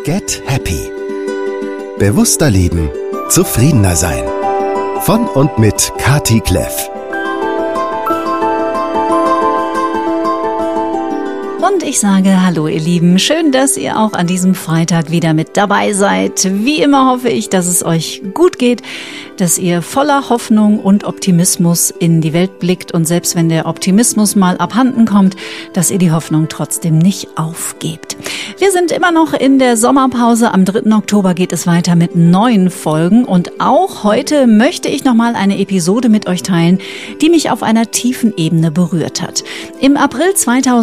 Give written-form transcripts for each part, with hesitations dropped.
Get Happy. Bewusster leben, zufriedener sein. Von und mit Kati Kleff. Und ich sage hallo ihr Lieben, schön, dass ihr auch an diesem Freitag wieder mit dabei seid. Wie immer hoffe ich, dass es euch gut geht, dass ihr voller Hoffnung und Optimismus in die Welt blickt und selbst wenn der Optimismus mal abhanden kommt, dass ihr die Hoffnung trotzdem nicht aufgebt. Wir sind immer noch in der Sommerpause. Am 3. Oktober geht es weiter mit neuen Folgen und auch heute möchte ich nochmal eine Episode mit euch teilen, die mich auf einer tiefen Ebene berührt hat. Im April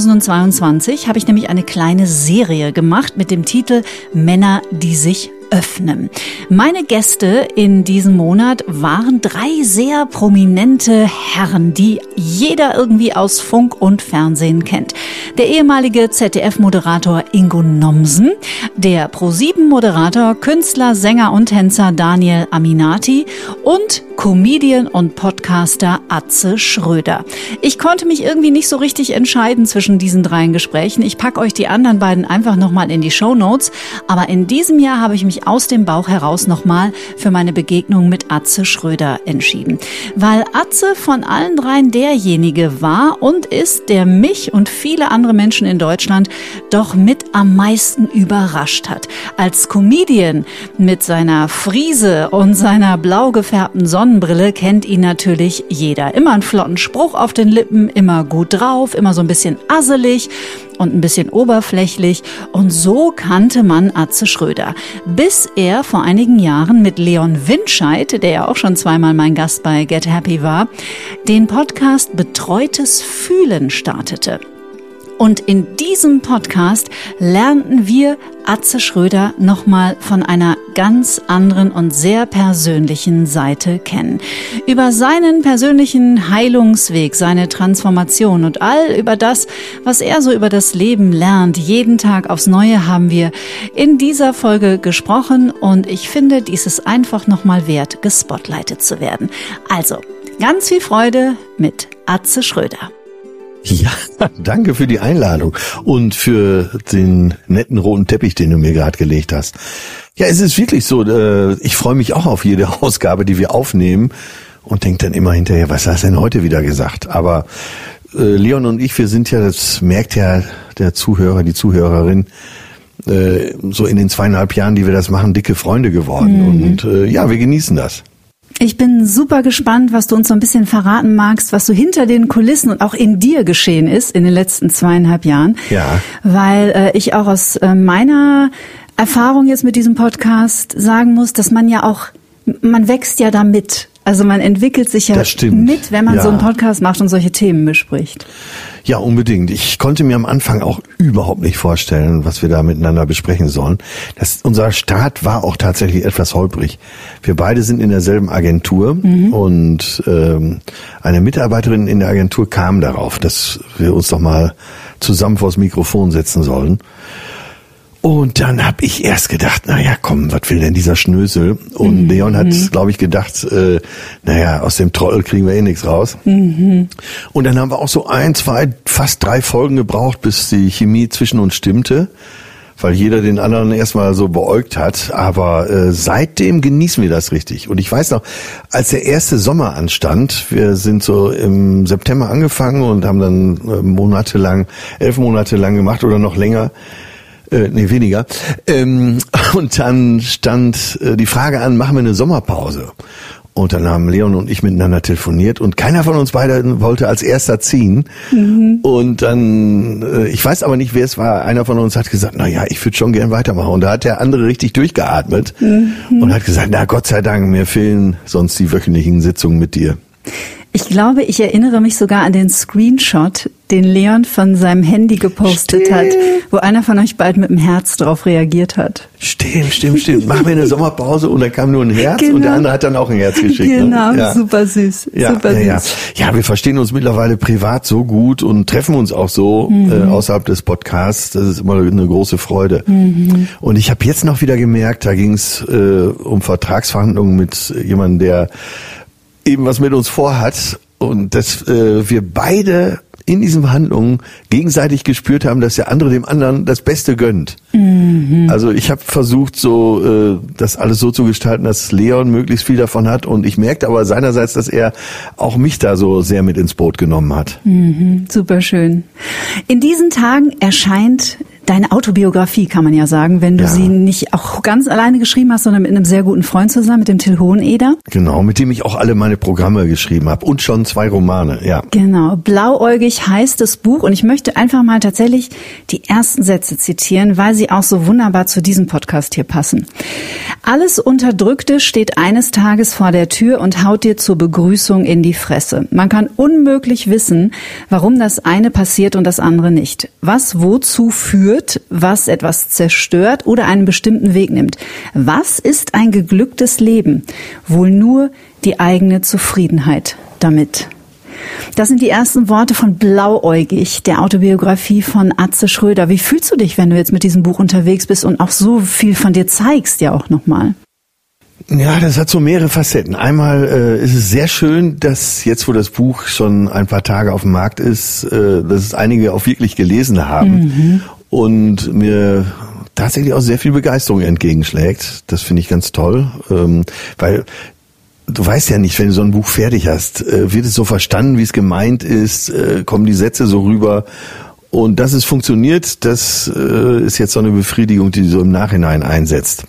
2022 habe ich nämlich eine kleine Serie gemacht mit dem Titel Männer, die sich öffnen. Meine Gäste in diesem Monat waren 3 sehr prominente Herren, die jeder irgendwie aus Funk und Fernsehen kennt. Der ehemalige ZDF-Moderator Ingo Nomsen, der ProSieben-Moderator, Künstler, Sänger und Tänzer Daniel Aminati und Comedian und Podcaster Atze Schröder. Ich konnte mich irgendwie nicht so richtig entscheiden zwischen diesen 3 Gesprächen. Ich packe euch die anderen beiden einfach nochmal in die Shownotes. Aber in diesem Jahr habe ich mich aus dem Bauch heraus nochmal für meine Begegnung mit Atze Schröder entschieden. Weil Atze von allen 3 derjenige war und ist, der mich und viele andere Menschen in Deutschland doch mit am meisten überrascht hat. Als Comedian mit seiner Friese und seiner blau gefärbten Sonnenbrille kennt ihn natürlich jeder. Immer einen flotten Spruch auf den Lippen, immer gut drauf, immer so ein bisschen asselig und ein bisschen oberflächlich. Und so kannte man Atze Schröder. Bis er vor einigen Jahren mit Leon Winscheid, der ja auch schon zweimal mein Gast bei Get Happy war, den Podcast Betreutes Fühlen startete. Und in diesem Podcast lernten wir Atze Schröder nochmal von einer ganz anderen und sehr persönlichen Seite kennen. Über seinen persönlichen Heilungsweg, seine Transformation und all über das, was er so über das Leben lernt, jeden Tag aufs Neue haben wir in dieser Folge gesprochen und ich finde, dies ist einfach nochmal wert, gespotlightet zu werden. Also, ganz viel Freude mit Atze Schröder. Ja, danke für die Einladung und für den netten roten Teppich, den du mir gerade gelegt hast. Ja, es ist wirklich so, ich freue mich auch auf jede Ausgabe, die wir aufnehmen und denke dann immer hinterher, was hast du denn heute wieder gesagt? Aber Leon und ich, wir sind ja, das merkt ja der Zuhörer, die Zuhörerin, so in den 2,5 Jahren, die wir das machen, dicke Freunde geworden. Und ja, wir genießen das. Ich bin super gespannt, was du uns so ein bisschen verraten magst, was so hinter den Kulissen und auch in dir geschehen ist in den letzten 2,5 Jahren. Ja. Weil ich auch aus meiner Erfahrung jetzt mit diesem Podcast sagen muss, dass man ja auch, man wächst ja da mit. Also man entwickelt sich ja mit, wenn man so einen Podcast macht und solche Themen bespricht. Ja, unbedingt. Ich konnte mir am Anfang auch überhaupt nicht vorstellen, was wir da miteinander besprechen sollen. Unser Start war auch tatsächlich etwas holprig. Wir beide sind in derselben Agentur und eine Mitarbeiterin in der Agentur kam darauf, dass wir uns doch mal zusammen vors Mikrofon setzen sollen. Und dann habe ich erst gedacht, naja, komm, was will denn dieser Schnösel? Und Leon hat, glaube ich, gedacht, naja, aus dem Trottel kriegen wir eh nichts raus. Und dann haben wir auch so 1, 2, fast 3 Folgen gebraucht, bis die Chemie zwischen uns stimmte, weil jeder den anderen erstmal so beäugt hat. Aber seitdem genießen wir das richtig. Und ich weiß noch, als der erste Sommer anstand, wir sind so im September angefangen und haben dann 11 Monate lang gemacht oder noch länger. Nee, weniger. Und dann stand die Frage an, machen wir eine Sommerpause? Und dann haben Leon und ich miteinander telefoniert und keiner von uns beiden wollte als erster ziehen. Und dann, ich weiß aber nicht, wer es war, einer von uns hat gesagt, na ja, ich würde schon gern weitermachen. Und da hat der andere richtig durchgeatmet und hat gesagt, na Gott sei Dank, mir fehlen sonst die wöchentlichen Sitzungen mit dir. Ich glaube, ich erinnere mich sogar an den Screenshot, den Leon von seinem Handy gepostet hat, wo einer von euch beiden mit dem Herz drauf reagiert hat. Stimmt. Machen wir eine Sommerpause und dann kam nur ein Herz und der andere hat dann auch ein Herz geschickt. Genau, ne? Ja. Super süß. Ja, wir verstehen uns mittlerweile privat so gut und treffen uns auch so außerhalb des Podcasts. Das ist immer eine große Freude. Und ich habe jetzt noch wieder gemerkt, da ging es um Vertragsverhandlungen mit jemandem, der eben was mit uns vorhat und dass wir beide in diesen Verhandlungen gegenseitig gespürt haben, dass der andere dem anderen das Beste gönnt. Also ich habe versucht, so das alles so zu gestalten, dass Leon möglichst viel davon hat, und ich merkte aber seinerseits, dass er auch mich da so sehr mit ins Boot genommen hat. Super schön. In diesen Tagen erscheint deine Autobiografie, kann man ja sagen, wenn du sie nicht auch ganz alleine geschrieben hast, sondern mit einem sehr guten Freund zusammen, mit dem Till Hoheneder. Genau, mit dem ich auch alle meine Programme geschrieben habe und schon 2 Romane, ja. Genau, Blauäugig heißt das Buch, und ich möchte einfach mal tatsächlich die ersten Sätze zitieren, weil sie auch so wunderbar zu diesem Podcast hier passen. Alles Unterdrückte steht eines Tages vor der Tür und haut dir zur Begrüßung in die Fresse. Man kann unmöglich wissen, warum das eine passiert und das andere nicht. Was wozu führt, was etwas zerstört oder einen bestimmten Weg nimmt. Was ist ein geglücktes Leben? Wohl nur die eigene Zufriedenheit damit. Das sind die ersten Worte von Blauäugig, der Autobiografie von Atze Schröder. Wie fühlst du dich, wenn du jetzt mit diesem Buch unterwegs bist und auch so viel von dir zeigst, ja auch nochmal? Ja, das hat so mehrere Facetten. Einmal ist es sehr schön, dass jetzt, wo das Buch schon ein paar Tage auf dem Markt ist, dass es einige auch wirklich gelesen haben und mir tatsächlich auch sehr viel Begeisterung entgegenschlägt. Das finde ich ganz toll, weil du weißt ja nicht, wenn du so ein Buch fertig hast, wird es so verstanden, wie es gemeint ist, kommen die Sätze so rüber. Und dass es funktioniert, das ist jetzt so eine Befriedigung, die so im Nachhinein einsetzt.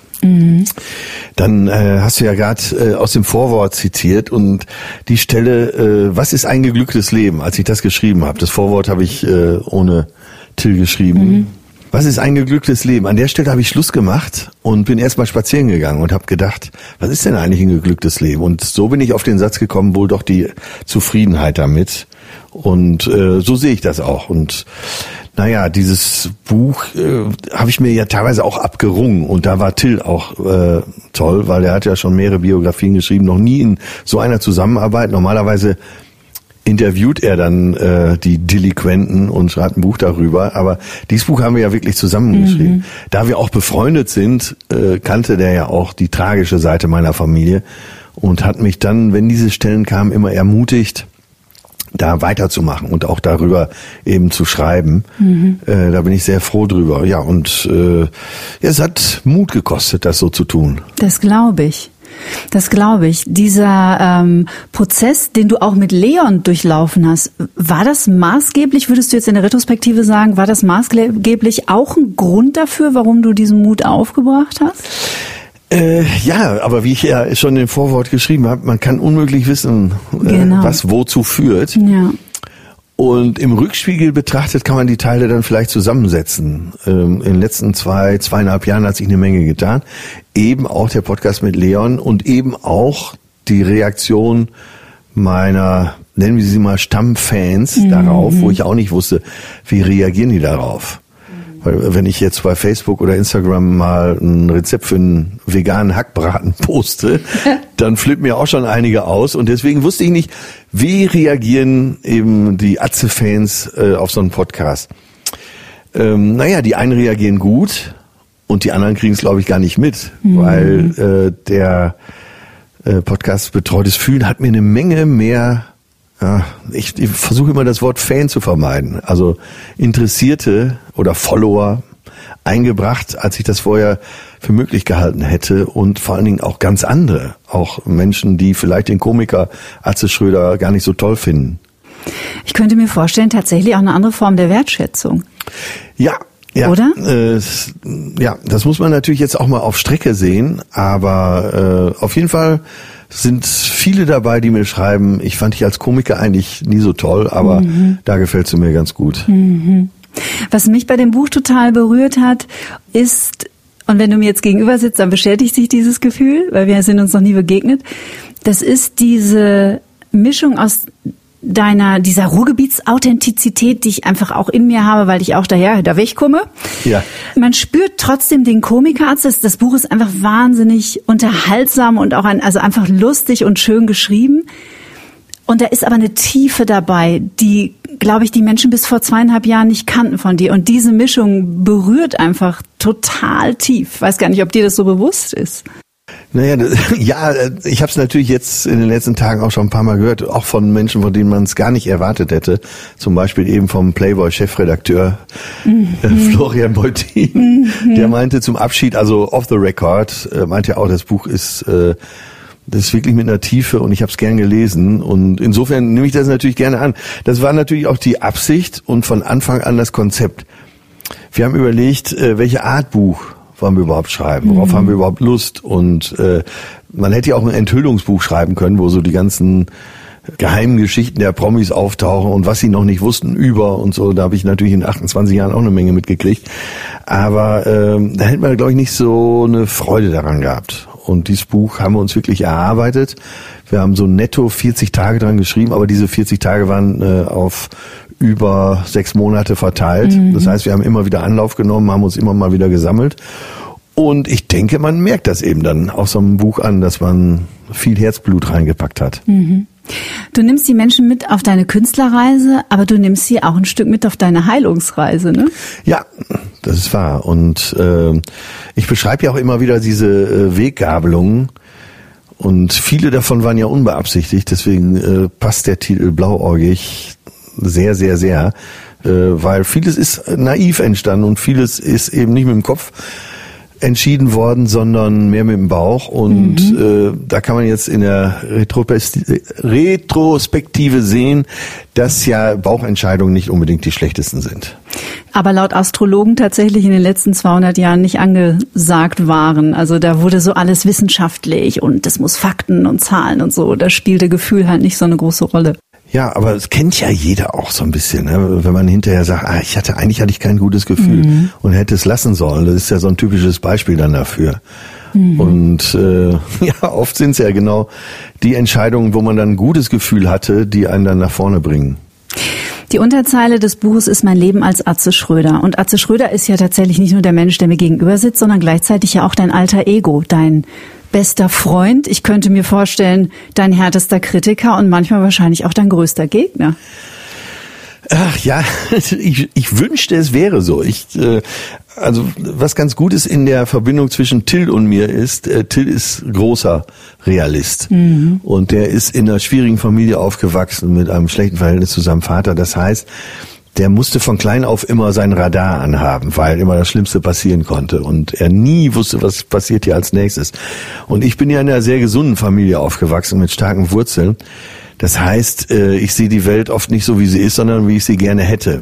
Dann hast du ja gerade aus dem Vorwort zitiert, und die Stelle, was ist ein geglücktes Leben, als ich das geschrieben habe. Das Vorwort habe ich ohne Till geschrieben. Was ist ein geglücktes Leben? An der Stelle habe ich Schluss gemacht und bin erst mal spazieren gegangen und habe gedacht, was ist denn eigentlich ein geglücktes Leben? Und so bin ich auf den Satz gekommen, wohl doch die Zufriedenheit damit. Und so sehe ich das auch. Und naja, dieses Buch habe ich mir ja teilweise auch abgerungen, und da war Till auch toll, weil er hat ja schon mehrere Biografien geschrieben, noch nie in so einer Zusammenarbeit. Normalerweise interviewt er dann die Delinquenten und schreibt ein Buch darüber, aber dieses Buch haben wir ja wirklich zusammengeschrieben. Da wir auch befreundet sind, kannte der ja auch die tragische Seite meiner Familie und hat mich dann, wenn diese Stellen kamen, immer ermutigt, da weiterzumachen und auch darüber eben zu schreiben. Da bin ich sehr froh drüber. Ja, und es hat Mut gekostet, das so zu tun. Das glaube ich. Das glaube ich. Dieser Prozess, den du auch mit Leon durchlaufen hast, war das maßgeblich, würdest du jetzt in der Retrospektive sagen, war das maßgeblich auch ein Grund dafür, warum du diesen Mut aufgebracht hast? Ja, aber wie ich ja schon im Vorwort geschrieben habe, man kann unmöglich wissen, was wozu führt. Ja. Und im Rückspiegel betrachtet kann man die Teile dann vielleicht zusammensetzen. In den letzten 2,5 Jahren hat sich eine Menge getan. Eben auch der Podcast mit Leon und eben auch die Reaktion meiner, nennen wir sie mal Stammfans darauf, wo ich auch nicht wusste, wie reagieren die darauf. Weil wenn ich jetzt bei Facebook oder Instagram mal ein Rezept für einen veganen Hackbraten poste, dann flippen mir auch schon einige aus. Und deswegen wusste ich nicht, wie reagieren eben die Atze-Fans auf so einen Podcast. Naja, die einen reagieren gut und die anderen kriegen es, glaube ich, gar nicht mit. Weil der Podcast Betreutes Fühlen hat mir eine Menge mehr... Ja, ich versuche immer das Wort Fan zu vermeiden. Also Interessierte oder Follower eingebracht, als ich das vorher für möglich gehalten hätte, und vor allen Dingen auch ganz andere. Auch Menschen, die vielleicht den Komiker Atze Schröder gar nicht so toll finden. Ich könnte mir vorstellen, tatsächlich auch eine andere Form der Wertschätzung. Ja. Ja, oder? Ja, das muss man natürlich jetzt auch mal auf Strecke sehen, aber auf jeden Fall sind viele dabei, die mir schreiben, ich fand dich als Komiker eigentlich nie so toll, aber da gefällst du mir ganz gut. Was mich bei dem Buch total berührt hat, ist, und wenn du mir jetzt gegenüber sitzt, dann bestätigt sich dieses Gefühl, weil wir sind uns noch nie begegnet, das ist diese Mischung aus dieser Ruhrgebietsauthentizität, die ich einfach auch in mir habe, weil ich auch da wegkomme. Ja. Man spürt trotzdem den Komiker. Das Buch ist einfach wahnsinnig unterhaltsam und auch also einfach lustig und schön geschrieben. Und da ist aber eine Tiefe dabei, die, glaube ich, die Menschen bis vor 2,5 Jahren nicht kannten von dir. Und diese Mischung berührt einfach total tief. Ich weiß gar nicht, ob dir das so bewusst ist. Naja, ja, ich habe es natürlich jetzt in den letzten Tagen auch schon ein paar Mal gehört, auch von Menschen, von denen man es gar nicht erwartet hätte. Zum Beispiel eben vom Playboy-Chefredakteur Florian Beutin. Der meinte zum Abschied, also off the record, meinte ja auch, das Buch ist wirklich mit einer Tiefe und ich habe es gern gelesen. Und insofern nehme ich das natürlich gerne an. Das war natürlich auch die Absicht und von Anfang an das Konzept. Wir haben überlegt, welche Art Buch wollen wir überhaupt schreiben? Worauf haben wir überhaupt Lust? Und man hätte ja auch ein Enthüllungsbuch schreiben können, wo so die ganzen geheimen Geschichten der Promis auftauchen und was sie noch nicht wussten über und so. Da habe ich natürlich in 28 Jahren auch eine Menge mitgekriegt. Aber da hätte man, glaube ich, nicht so eine Freude daran gehabt. Und dieses Buch haben wir uns wirklich erarbeitet. Wir haben so netto 40 Tage dran geschrieben, aber diese 40 Tage waren auf über 6 Monate verteilt. Das heißt, wir haben immer wieder Anlauf genommen, haben uns immer mal wieder gesammelt. Und ich denke, man merkt das eben dann aus so einem Buch an, dass man viel Herzblut reingepackt hat. Du nimmst die Menschen mit auf deine Künstlerreise, aber du nimmst sie auch ein Stück mit auf deine Heilungsreise, ne? Ja, das ist wahr. Und ich beschreibe ja auch immer wieder diese Weggabelungen. Und viele davon waren ja unbeabsichtigt. Deswegen passt der Titel Blauäugig sehr, sehr, sehr. Weil vieles ist naiv entstanden und vieles ist eben nicht mit dem Kopf entschieden worden, sondern mehr mit dem Bauch. Und da kann man jetzt in der Retrospektive sehen, dass ja Bauchentscheidungen nicht unbedingt die schlechtesten sind. Aber laut Astrologen tatsächlich in den letzten 200 Jahren nicht angesagt waren. Also da wurde so alles wissenschaftlich und es muss Fakten und Zahlen und so. Da spielte Gefühl halt nicht so eine große Rolle. Ja, aber es kennt ja jeder auch so ein bisschen, ne? Wenn man hinterher sagt, eigentlich hatte ich kein gutes Gefühl und hätte es lassen sollen. Das ist ja so ein typisches Beispiel dann dafür. Und ja, oft sind es ja genau die Entscheidungen, wo man dann ein gutes Gefühl hatte, die einen dann nach vorne bringen. Die Unterzeile des Buches ist Mein Leben als Atze Schröder. Und Atze Schröder ist ja tatsächlich nicht nur der Mensch, der mir gegenüber sitzt, sondern gleichzeitig ja auch dein alter Ego, dein bester Freund. Ich könnte mir vorstellen, dein härtester Kritiker und manchmal wahrscheinlich auch dein größter Gegner. Ach ja, ich wünschte, es wäre so. Also was ganz gut ist in der Verbindung zwischen Till und mir ist, Till ist großer Realist. Und der ist in einer schwierigen Familie aufgewachsen mit einem schlechten Verhältnis zu seinem Vater. Das heißt, der musste von klein auf immer sein Radar anhaben, weil immer das Schlimmste passieren konnte und er nie wusste, was passiert hier als nächstes. Und ich bin ja in einer sehr gesunden Familie aufgewachsen mit starken Wurzeln. Das heißt, ich sehe die Welt oft nicht so, wie sie ist, sondern wie ich sie gerne hätte.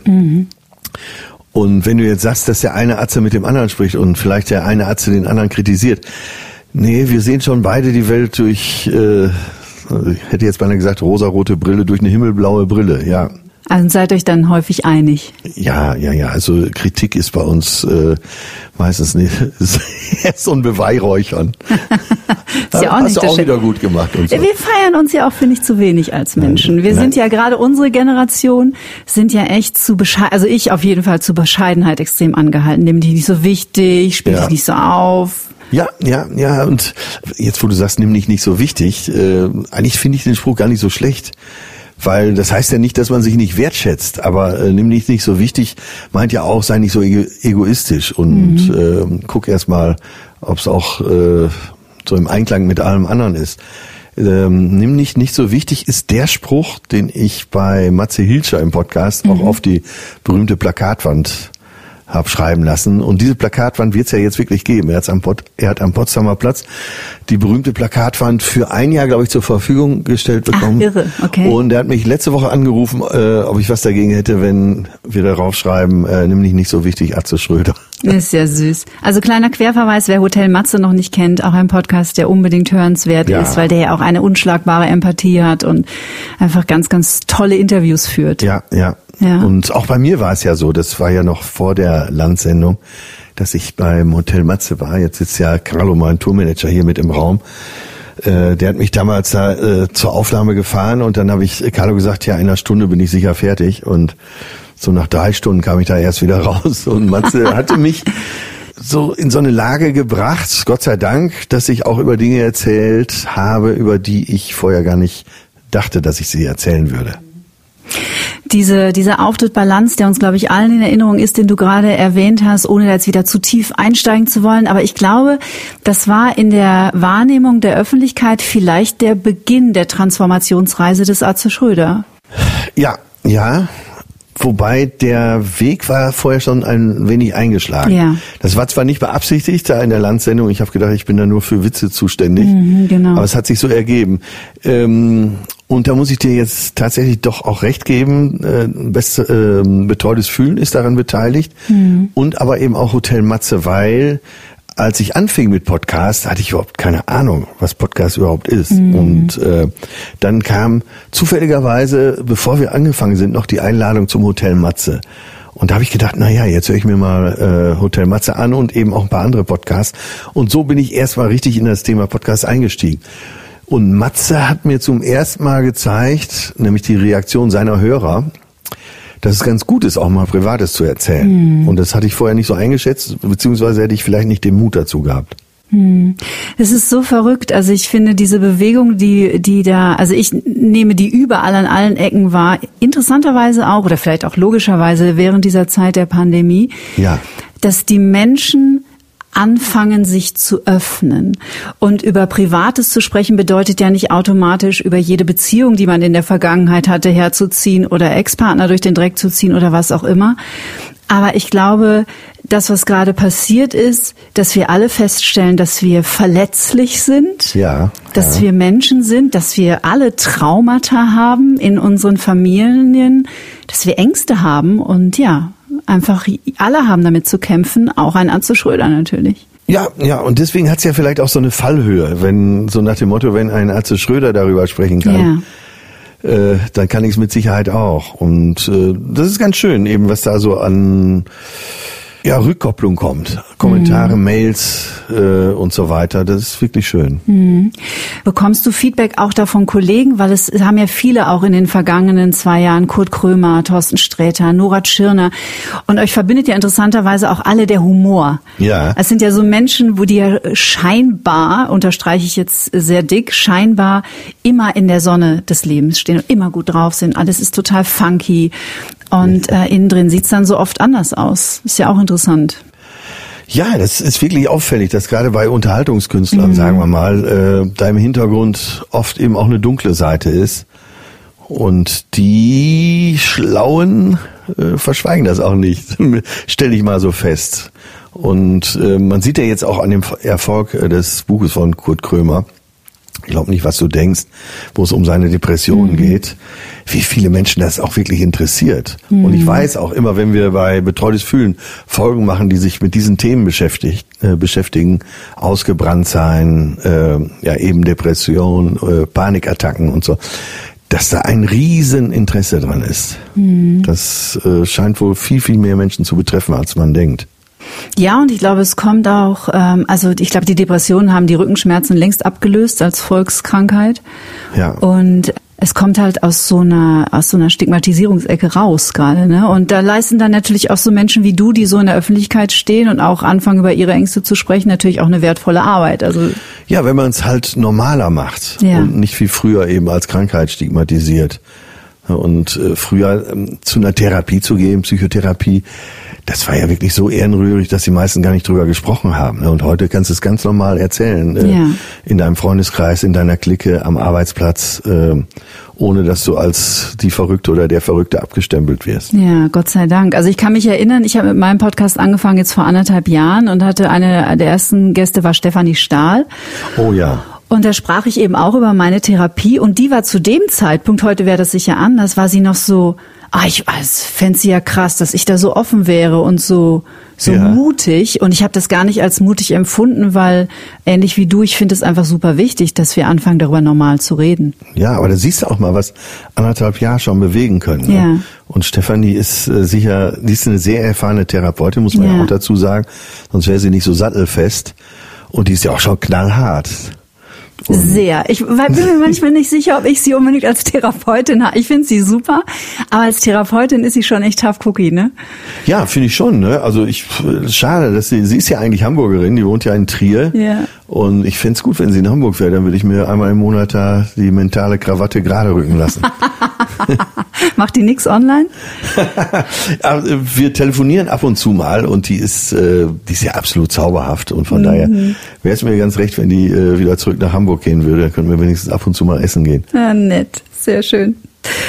Und wenn du jetzt sagst, dass der eine Atze mit dem anderen spricht und vielleicht der eine Atze den anderen kritisiert, nee, wir sehen schon beide die Welt durch, ich hätte jetzt beinahe gesagt, rosarote Brille, durch eine himmelblaue Brille, ja. Also seid euch dann häufig einig? Ja. Also Kritik ist bei uns meistens nicht so ein Beweihräuchern. Ist ja auch hast du auch wieder gut gemacht. Und so. Wir feiern uns ja auch, finde ich, zu wenig als Menschen. Wir sind ja gerade, unsere Generation sind ja echt zu bescheiden, also ich auf jeden Fall zu Bescheidenheit extrem angehalten. Nimm dich nicht so wichtig, spiel dich nicht so auf. Ja, und jetzt, wo du sagst, nimm dich nicht so wichtig, eigentlich finde ich den Spruch gar nicht so schlecht. Weil das heißt ja nicht, dass man sich nicht wertschätzt, aber nimm dich nicht so wichtig, meint ja auch, sei nicht so egoistisch und guck erst mal, ob es auch so im Einklang mit allem anderen ist. Nimm dich nicht so wichtig ist der Spruch, den ich bei Matze Hilscher im Podcast auch auf die berühmte Plakatwand habe schreiben lassen. Und diese Plakatwand wird es ja jetzt wirklich geben. Er hat am Potsdamer Platz die berühmte Plakatwand für ein Jahr, glaube ich, zur Verfügung gestellt bekommen. Ach, irre, okay. Und er hat mich letzte Woche angerufen, ob ich was dagegen hätte, wenn wir darauf schreiben, nimm dich nicht so wichtig, Atze Schröder. Ist ja süß. Also kleiner Querverweis, wer Hotel Matze noch nicht kennt, auch ein Podcast, der unbedingt hörenswert ist, weil der ja auch eine unschlagbare Empathie hat und einfach ganz, ganz tolle Interviews führt. Ja. Und auch bei mir war es ja so, das war ja noch vor der Landsendung, dass ich beim Hotel Matze war. Jetzt sitzt ja Carlo, mein Tourmanager, hier mit im Raum. Der hat mich damals da zur Aufnahme gefahren und dann habe ich Carlo gesagt, ja, in einer Stunde bin ich sicher fertig. Und so nach 3 Stunden kam ich da erst wieder raus. Und Matze hatte mich so in so eine Lage gebracht, Gott sei Dank, dass ich auch über Dinge erzählt habe, über die ich vorher gar nicht dachte, dass ich sie erzählen würde. Dieser Auftritt bei Lanz, der uns, glaube ich, allen in Erinnerung ist, den du gerade erwähnt hast, ohne da jetzt wieder zu tief einsteigen zu wollen. Aber ich glaube, das war in der Wahrnehmung der Öffentlichkeit vielleicht der Beginn der Transformationsreise des Atze Schröder. Ja. Wobei der Weg war vorher schon ein wenig eingeschlagen. Ja. Das war zwar nicht beabsichtigt da in der Lanz-Sendung. Ich habe gedacht, ich bin da nur für Witze zuständig. Genau. Aber es hat sich so ergeben. Und da muss ich dir jetzt tatsächlich doch auch recht geben. Betreutes Fühlen ist daran beteiligt. Und aber eben auch Hotel Matze, weil als ich anfing mit Podcast, hatte ich überhaupt keine Ahnung, was Podcast überhaupt ist. Und dann kam zufälligerweise, bevor wir angefangen sind, noch die Einladung zum Hotel Matze. Und da habe ich gedacht, jetzt höre ich mir mal Hotel Matze an und eben auch ein paar andere Podcasts. Und so bin ich erstmal richtig in das Thema Podcast eingestiegen. Und Matze hat mir zum ersten Mal gezeigt, nämlich die Reaktion seiner Hörer, dass es ganz gut ist, auch mal Privates zu erzählen. Und das hatte ich vorher nicht so eingeschätzt, beziehungsweise hätte ich vielleicht nicht den Mut dazu gehabt. Es ist so verrückt. Also ich finde diese Bewegung, die da, also ich nehme die überall an allen Ecken wahr, interessanterweise auch, oder vielleicht auch logischerweise während dieser Zeit der Pandemie, dass die Menschen anfangen, sich zu öffnen. Und über Privates zu sprechen bedeutet ja nicht automatisch über jede Beziehung, die man in der Vergangenheit hatte, herzuziehen oder Ex-Partner durch den Dreck zu ziehen oder was auch immer. Aber ich glaube, das, was gerade passiert ist, dass wir alle feststellen, dass wir verletzlich sind, dass wir Menschen sind, dass wir alle Traumata haben in unseren Familien, dass wir Ängste haben und einfach alle haben damit zu kämpfen, auch ein Atze Schröder natürlich. Ja, und deswegen hat's ja vielleicht auch so eine Fallhöhe, wenn so nach dem Motto, wenn ein Atze Schröder darüber sprechen kann, dann kann ich es mit Sicherheit auch. Und das ist ganz schön, eben was da so an Rückkopplung kommt. Kommentare, Mails und so weiter. Das ist wirklich schön. Bekommst du Feedback auch da von Kollegen? Weil es haben ja viele auch in den vergangenen 2 Jahren, Kurt Krömer, Thorsten Sträter, Nora Tschirner. Und euch verbindet ja interessanterweise auch alle der Humor. Ja. Es sind ja so Menschen, wo die ja scheinbar, unterstreiche ich jetzt sehr dick, scheinbar immer in der Sonne des Lebens stehen und immer gut drauf sind. Alles ist total funky. Und innen drin sieht's dann so oft anders aus. Ist ja auch interessant. Ja, das ist wirklich auffällig, dass gerade bei Unterhaltungskünstlern, sagen wir mal, da im Hintergrund oft eben auch eine dunkle Seite ist. Und die Schlauen verschweigen das auch nicht, stelle ich mal so fest. Und man sieht ja jetzt auch an dem Erfolg des Buches von Kurt Krömer, ich glaube nicht, was du denkst, wo es um seine Depressionen geht, wie viele Menschen das auch wirklich interessiert. Und ich weiß auch immer, wenn wir bei Betreutes Fühlen Folgen machen, die sich mit diesen Themen beschäftigen, ausgebrannt sein, eben Depression, Panikattacken und so, dass da ein Rieseninteresse dran ist. Das scheint wohl viel, viel mehr Menschen zu betreffen, als man denkt. Ja, und ich glaube, es kommt auch, ich glaube, die Depressionen haben die Rückenschmerzen längst abgelöst als Volkskrankheit. Ja. Und es kommt halt aus so einer Stigmatisierungsecke raus gerade, ne? Und da leisten dann natürlich auch so Menschen wie du, die so in der Öffentlichkeit stehen und auch anfangen, über ihre Ängste zu sprechen, natürlich auch eine wertvolle Arbeit. Also ja, wenn man es halt normaler macht und nicht wie früher eben als Krankheit stigmatisiert. Und früher zu einer Therapie zu gehen, Psychotherapie, das war ja wirklich so ehrenrührig, dass die meisten gar nicht drüber gesprochen haben. Und heute kannst du es ganz normal erzählen, in deinem Freundeskreis, in deiner Clique, am Arbeitsplatz, ohne dass du als die Verrückte oder der Verrückte abgestempelt wirst. Ja, Gott sei Dank. Also ich kann mich erinnern, ich habe mit meinem Podcast angefangen jetzt vor 1,5 Jahren und hatte eine der ersten Gäste war Stefanie Stahl. Oh ja. Und da sprach ich eben auch über meine Therapie und die war zu dem Zeitpunkt, heute wäre das sicher anders, war sie noch so, ich fände sie ja krass, dass ich da so offen wäre und so mutig. Und ich habe das gar nicht als mutig empfunden, weil ähnlich wie du, ich finde es einfach super wichtig, dass wir anfangen, darüber normal zu reden. Ja, aber da siehst du auch mal, was 1,5 Jahre schon bewegen können. Ja. Ne? Und Stefanie ist sicher, die ist eine sehr erfahrene Therapeutin, muss man ja auch dazu sagen, sonst wäre sie nicht so sattelfest. Und die ist ja auch schon knallhart. Sehr. Ich bin mir manchmal nicht sicher, ob ich sie unbedingt als Therapeutin habe. Ich finde sie super, aber als Therapeutin ist sie schon echt tough cookie, ne? Ja, finde ich schon, ne? Also schade, dass sie ist ja eigentlich Hamburgerin, die wohnt ja in Trier. Ja. Und ich fänd's gut, wenn sie in Hamburg wäre. Dann würde ich mir einmal im Monat da die mentale Krawatte gerade rücken lassen. Macht die nix online? Wir telefonieren ab und zu mal und die ist ja absolut zauberhaft. Und von daher wäre es mir ganz recht, wenn die wieder zurück nach Hamburg gehen würde. Dann könnten wir wenigstens ab und zu mal essen gehen. Ja, nett. Sehr schön.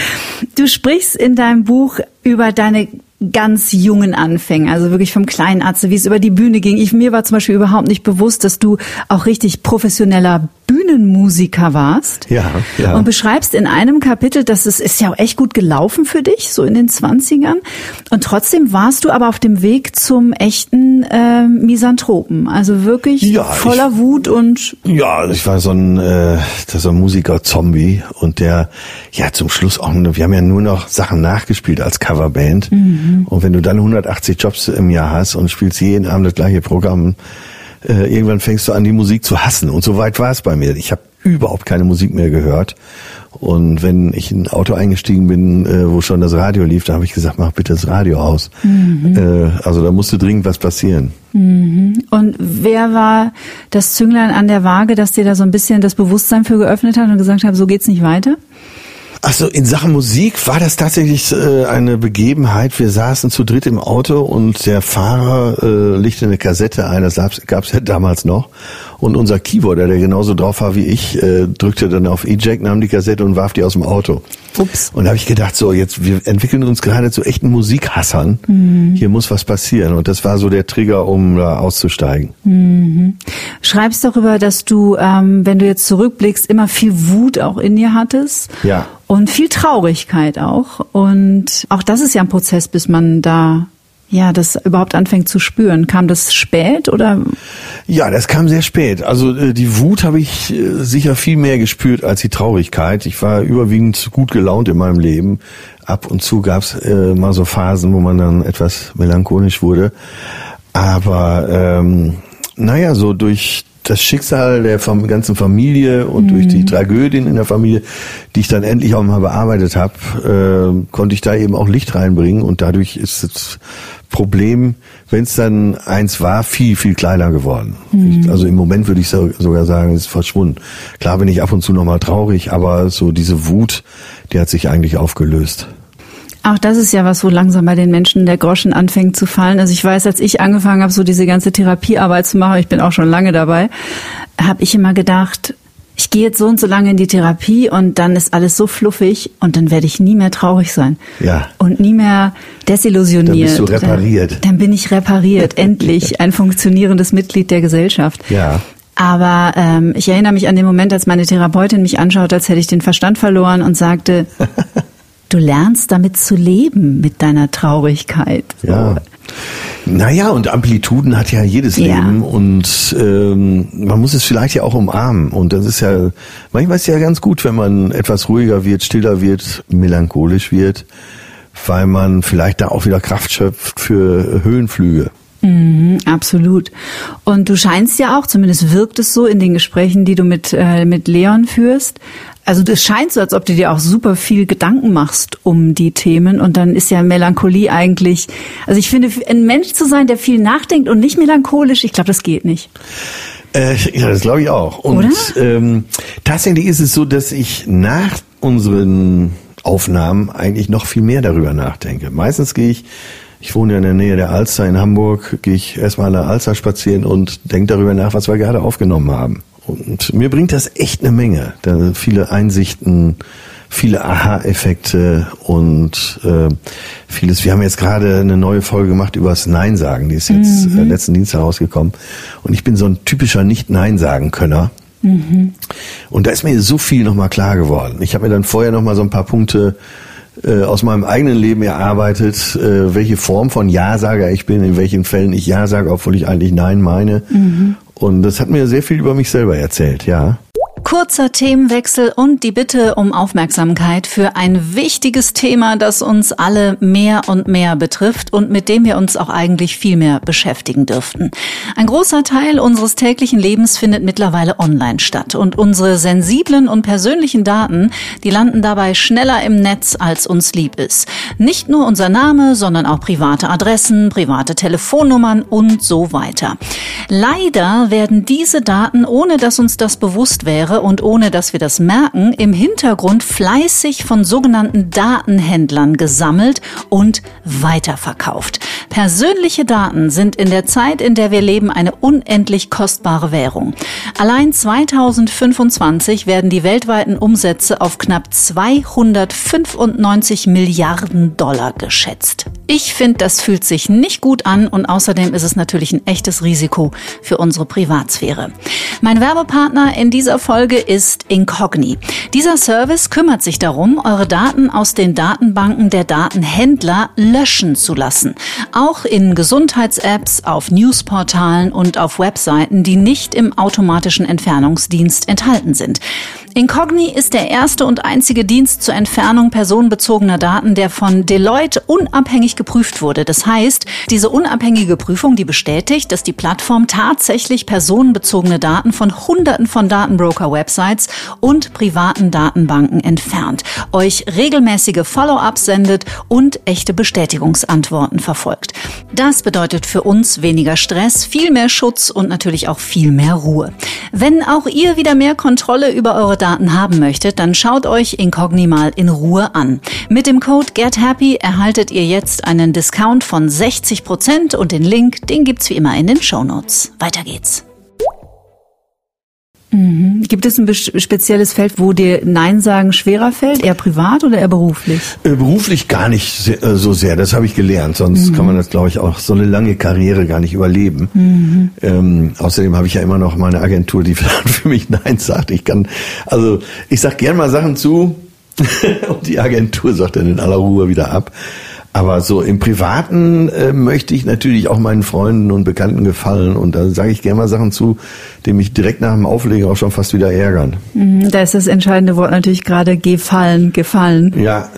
Du sprichst in deinem Buch über deine ganz jungen Anfängen, also wirklich vom kleinen Atze, wie es über die Bühne ging. Mir war zum Beispiel überhaupt nicht bewusst, dass du auch richtig professioneller Bühnenmusiker warst. Ja. Und beschreibst in einem Kapitel, dass es ist ja auch echt gut gelaufen für dich, so in den 20ern. Und trotzdem warst du aber auf dem Weg zum echten Misanthropen. Also wirklich voller Wut und... Ja, ich war so ein Musiker-Zombie und der, zum Schluss auch, wir haben ja nur noch Sachen nachgespielt als Coverband. Und wenn du dann 180 Jobs im Jahr hast und spielst jeden Abend das gleiche Programm, irgendwann fängst du an, die Musik zu hassen. Und so weit war es bei mir. Ich habe überhaupt keine Musik mehr gehört. Und wenn ich in ein Auto eingestiegen bin, wo schon das Radio lief, da habe ich gesagt, mach bitte das Radio aus. Also da musste dringend was passieren. Und wer war das Zünglein an der Waage, das dir da so ein bisschen das Bewusstsein für geöffnet hat und gesagt hat, so geht's nicht weiter? Achso, in Sachen Musik war das tatsächlich eine Begebenheit. Wir saßen zu dritt im Auto und der Fahrer legte eine Kassette ein, das gab's ja damals noch. Und unser Keyboarder, der genauso drauf war wie ich, drückte dann auf Eject, nahm die Kassette und warf die aus dem Auto. Ups. Und da habe ich gedacht, so jetzt, wir entwickeln uns gerade zu echten Musikhassern. Hier muss was passieren. Und das war so der Trigger, um da auszusteigen. Schreibst darüber, dass du, wenn du jetzt zurückblickst, immer viel Wut auch in dir hattest. Ja. Und viel Traurigkeit auch. Und auch das ist ja ein Prozess, bis man da das überhaupt anfängt zu spüren. Kam das spät oder? Ja, das kam sehr spät. Also die Wut habe ich sicher viel mehr gespürt als die Traurigkeit. Ich war überwiegend gut gelaunt in meinem Leben. Ab und zu gab es mal so Phasen, wo man dann etwas melancholisch wurde. Aber so durch das Schicksal der ganzen Familie und durch die Tragödien in der Familie, die ich dann endlich auch mal bearbeitet habe, konnte ich da eben auch Licht reinbringen und dadurch ist das Problem, wenn es dann eins war, viel, viel kleiner geworden. Also im Moment würde ich sogar sagen, es ist verschwunden. Klar bin ich ab und zu nochmal traurig, aber so diese Wut, die hat sich eigentlich aufgelöst. Auch das ist ja was, wo langsam bei den Menschen der Groschen anfängt zu fallen. Also ich weiß, als ich angefangen habe, so diese ganze Therapiearbeit zu machen, ich bin auch schon lange dabei, habe ich immer gedacht, ich gehe jetzt so und so lange in die Therapie und dann ist alles so fluffig und dann werde ich nie mehr traurig sein. Ja. Und nie mehr desillusioniert. Dann bist du repariert. Dann bin ich repariert, endlich ein funktionierendes Mitglied der Gesellschaft. Ja. Aber ich erinnere mich an den Moment, als meine Therapeutin mich anschaut, als hätte ich den Verstand verloren und sagte, du lernst damit zu leben, mit deiner Traurigkeit. So. Ja. Naja, und Amplituden hat ja jedes Leben und man muss es vielleicht ja auch umarmen. Und das ist ja, manchmal ist es ja ganz gut, wenn man etwas ruhiger wird, stiller wird, melancholisch wird, weil man vielleicht da auch wieder Kraft schöpft für Höhenflüge. Absolut. Und du scheinst ja auch, zumindest wirkt es so in den Gesprächen, die du mit Leon führst, also es scheint so, als ob du dir auch super viel Gedanken machst um die Themen und dann ist ja Melancholie eigentlich, also ich finde, ein Mensch zu sein, der viel nachdenkt und nicht melancholisch, ich glaube, das geht nicht. Ja, das glaube ich auch. Und tatsächlich ist es so, dass ich nach unseren Aufnahmen eigentlich noch viel mehr darüber nachdenke. Meistens ich wohne ja in der Nähe der Alster in Hamburg, gehe ich erstmal an der Alster spazieren und denke darüber nach, was wir gerade aufgenommen haben. Und mir bringt das echt eine Menge. Da viele Einsichten, viele Aha-Effekte und vieles. Wir haben jetzt gerade eine neue Folge gemacht über das Nein-Sagen. Die ist jetzt letzten Dienstag rausgekommen. Und ich bin so ein typischer Nicht-Nein-Sagen-Könner. Und da ist mir so viel nochmal klar geworden. Ich habe mir dann vorher nochmal so ein paar Punkte aus meinem eigenen Leben erarbeitet, welche Form von Ja-Sager ich bin, in welchen Fällen ich Ja sage, obwohl ich eigentlich Nein meine. Und das hat mir sehr viel über mich selber erzählt, ja. Kurzer Themenwechsel und die Bitte um Aufmerksamkeit für ein wichtiges Thema, das uns alle mehr und mehr betrifft und mit dem wir uns auch eigentlich viel mehr beschäftigen dürften. Ein großer Teil unseres täglichen Lebens findet mittlerweile online statt und unsere sensiblen und persönlichen Daten, die landen dabei schneller im Netz, als uns lieb ist. Nicht nur unser Name, sondern auch private Adressen, private Telefonnummern und so weiter. Leider werden diese Daten, ohne dass uns das bewusst wäre, und ohne dass wir das merken, im Hintergrund fleißig von sogenannten Datenhändlern gesammelt und weiterverkauft. Persönliche Daten sind in der Zeit, in der wir leben, eine unendlich kostbare Währung. Allein 2025 werden die weltweiten Umsätze auf knapp 295 Milliarden Dollar geschätzt. Ich finde, das fühlt sich nicht gut an und außerdem ist es natürlich ein echtes Risiko für unsere Privatsphäre. Mein Werbepartner in dieser Folge ist Incogni. Dieser Service kümmert sich darum, eure Daten aus den Datenbanken der Datenhändler löschen zu lassen. Auch in Gesundheits-Apps, auf Newsportalen und auf Webseiten, die nicht im automatischen Entfernungsdienst enthalten sind. Incogni ist der erste und einzige Dienst zur Entfernung personenbezogener Daten, der von Deloitte unabhängig geprüft wurde. Das heißt, diese unabhängige Prüfung, die bestätigt, dass die Plattform tatsächlich personenbezogene Daten von Hunderten von Datenbroker-Websites und privaten Datenbanken entfernt, euch regelmäßige Follow-ups sendet und echte Bestätigungsantworten verfolgt. Das bedeutet für uns weniger Stress, viel mehr Schutz und natürlich auch viel mehr Ruhe. Wenn auch ihr wieder mehr Kontrolle über eure Daten haben möchtet, dann schaut euch Incogni mal in Ruhe an. Mit dem Code GetHappy erhaltet ihr jetzt einen Discount von 60% und den Link, den gibt's wie immer in den Shownotes. Weiter geht's. Gibt es ein spezielles Feld, wo dir Nein sagen schwerer fällt? Eher privat oder eher beruflich? Beruflich gar nicht so sehr, das habe ich gelernt. Sonst kann man das, glaube ich, auch so eine lange Karriere gar nicht überleben. Außerdem habe ich ja immer noch meine Agentur, die für mich Nein sagt. Ich sag gern mal Sachen zu und die Agentur sagt dann in aller Ruhe wieder ab. Aber so im Privaten möchte ich natürlich auch meinen Freunden und Bekannten gefallen. Und da sage ich gerne mal Sachen zu, die mich direkt nach dem Auflegen auch schon fast wieder ärgern. Da ist das entscheidende Wort natürlich gerade gefallen. Ja.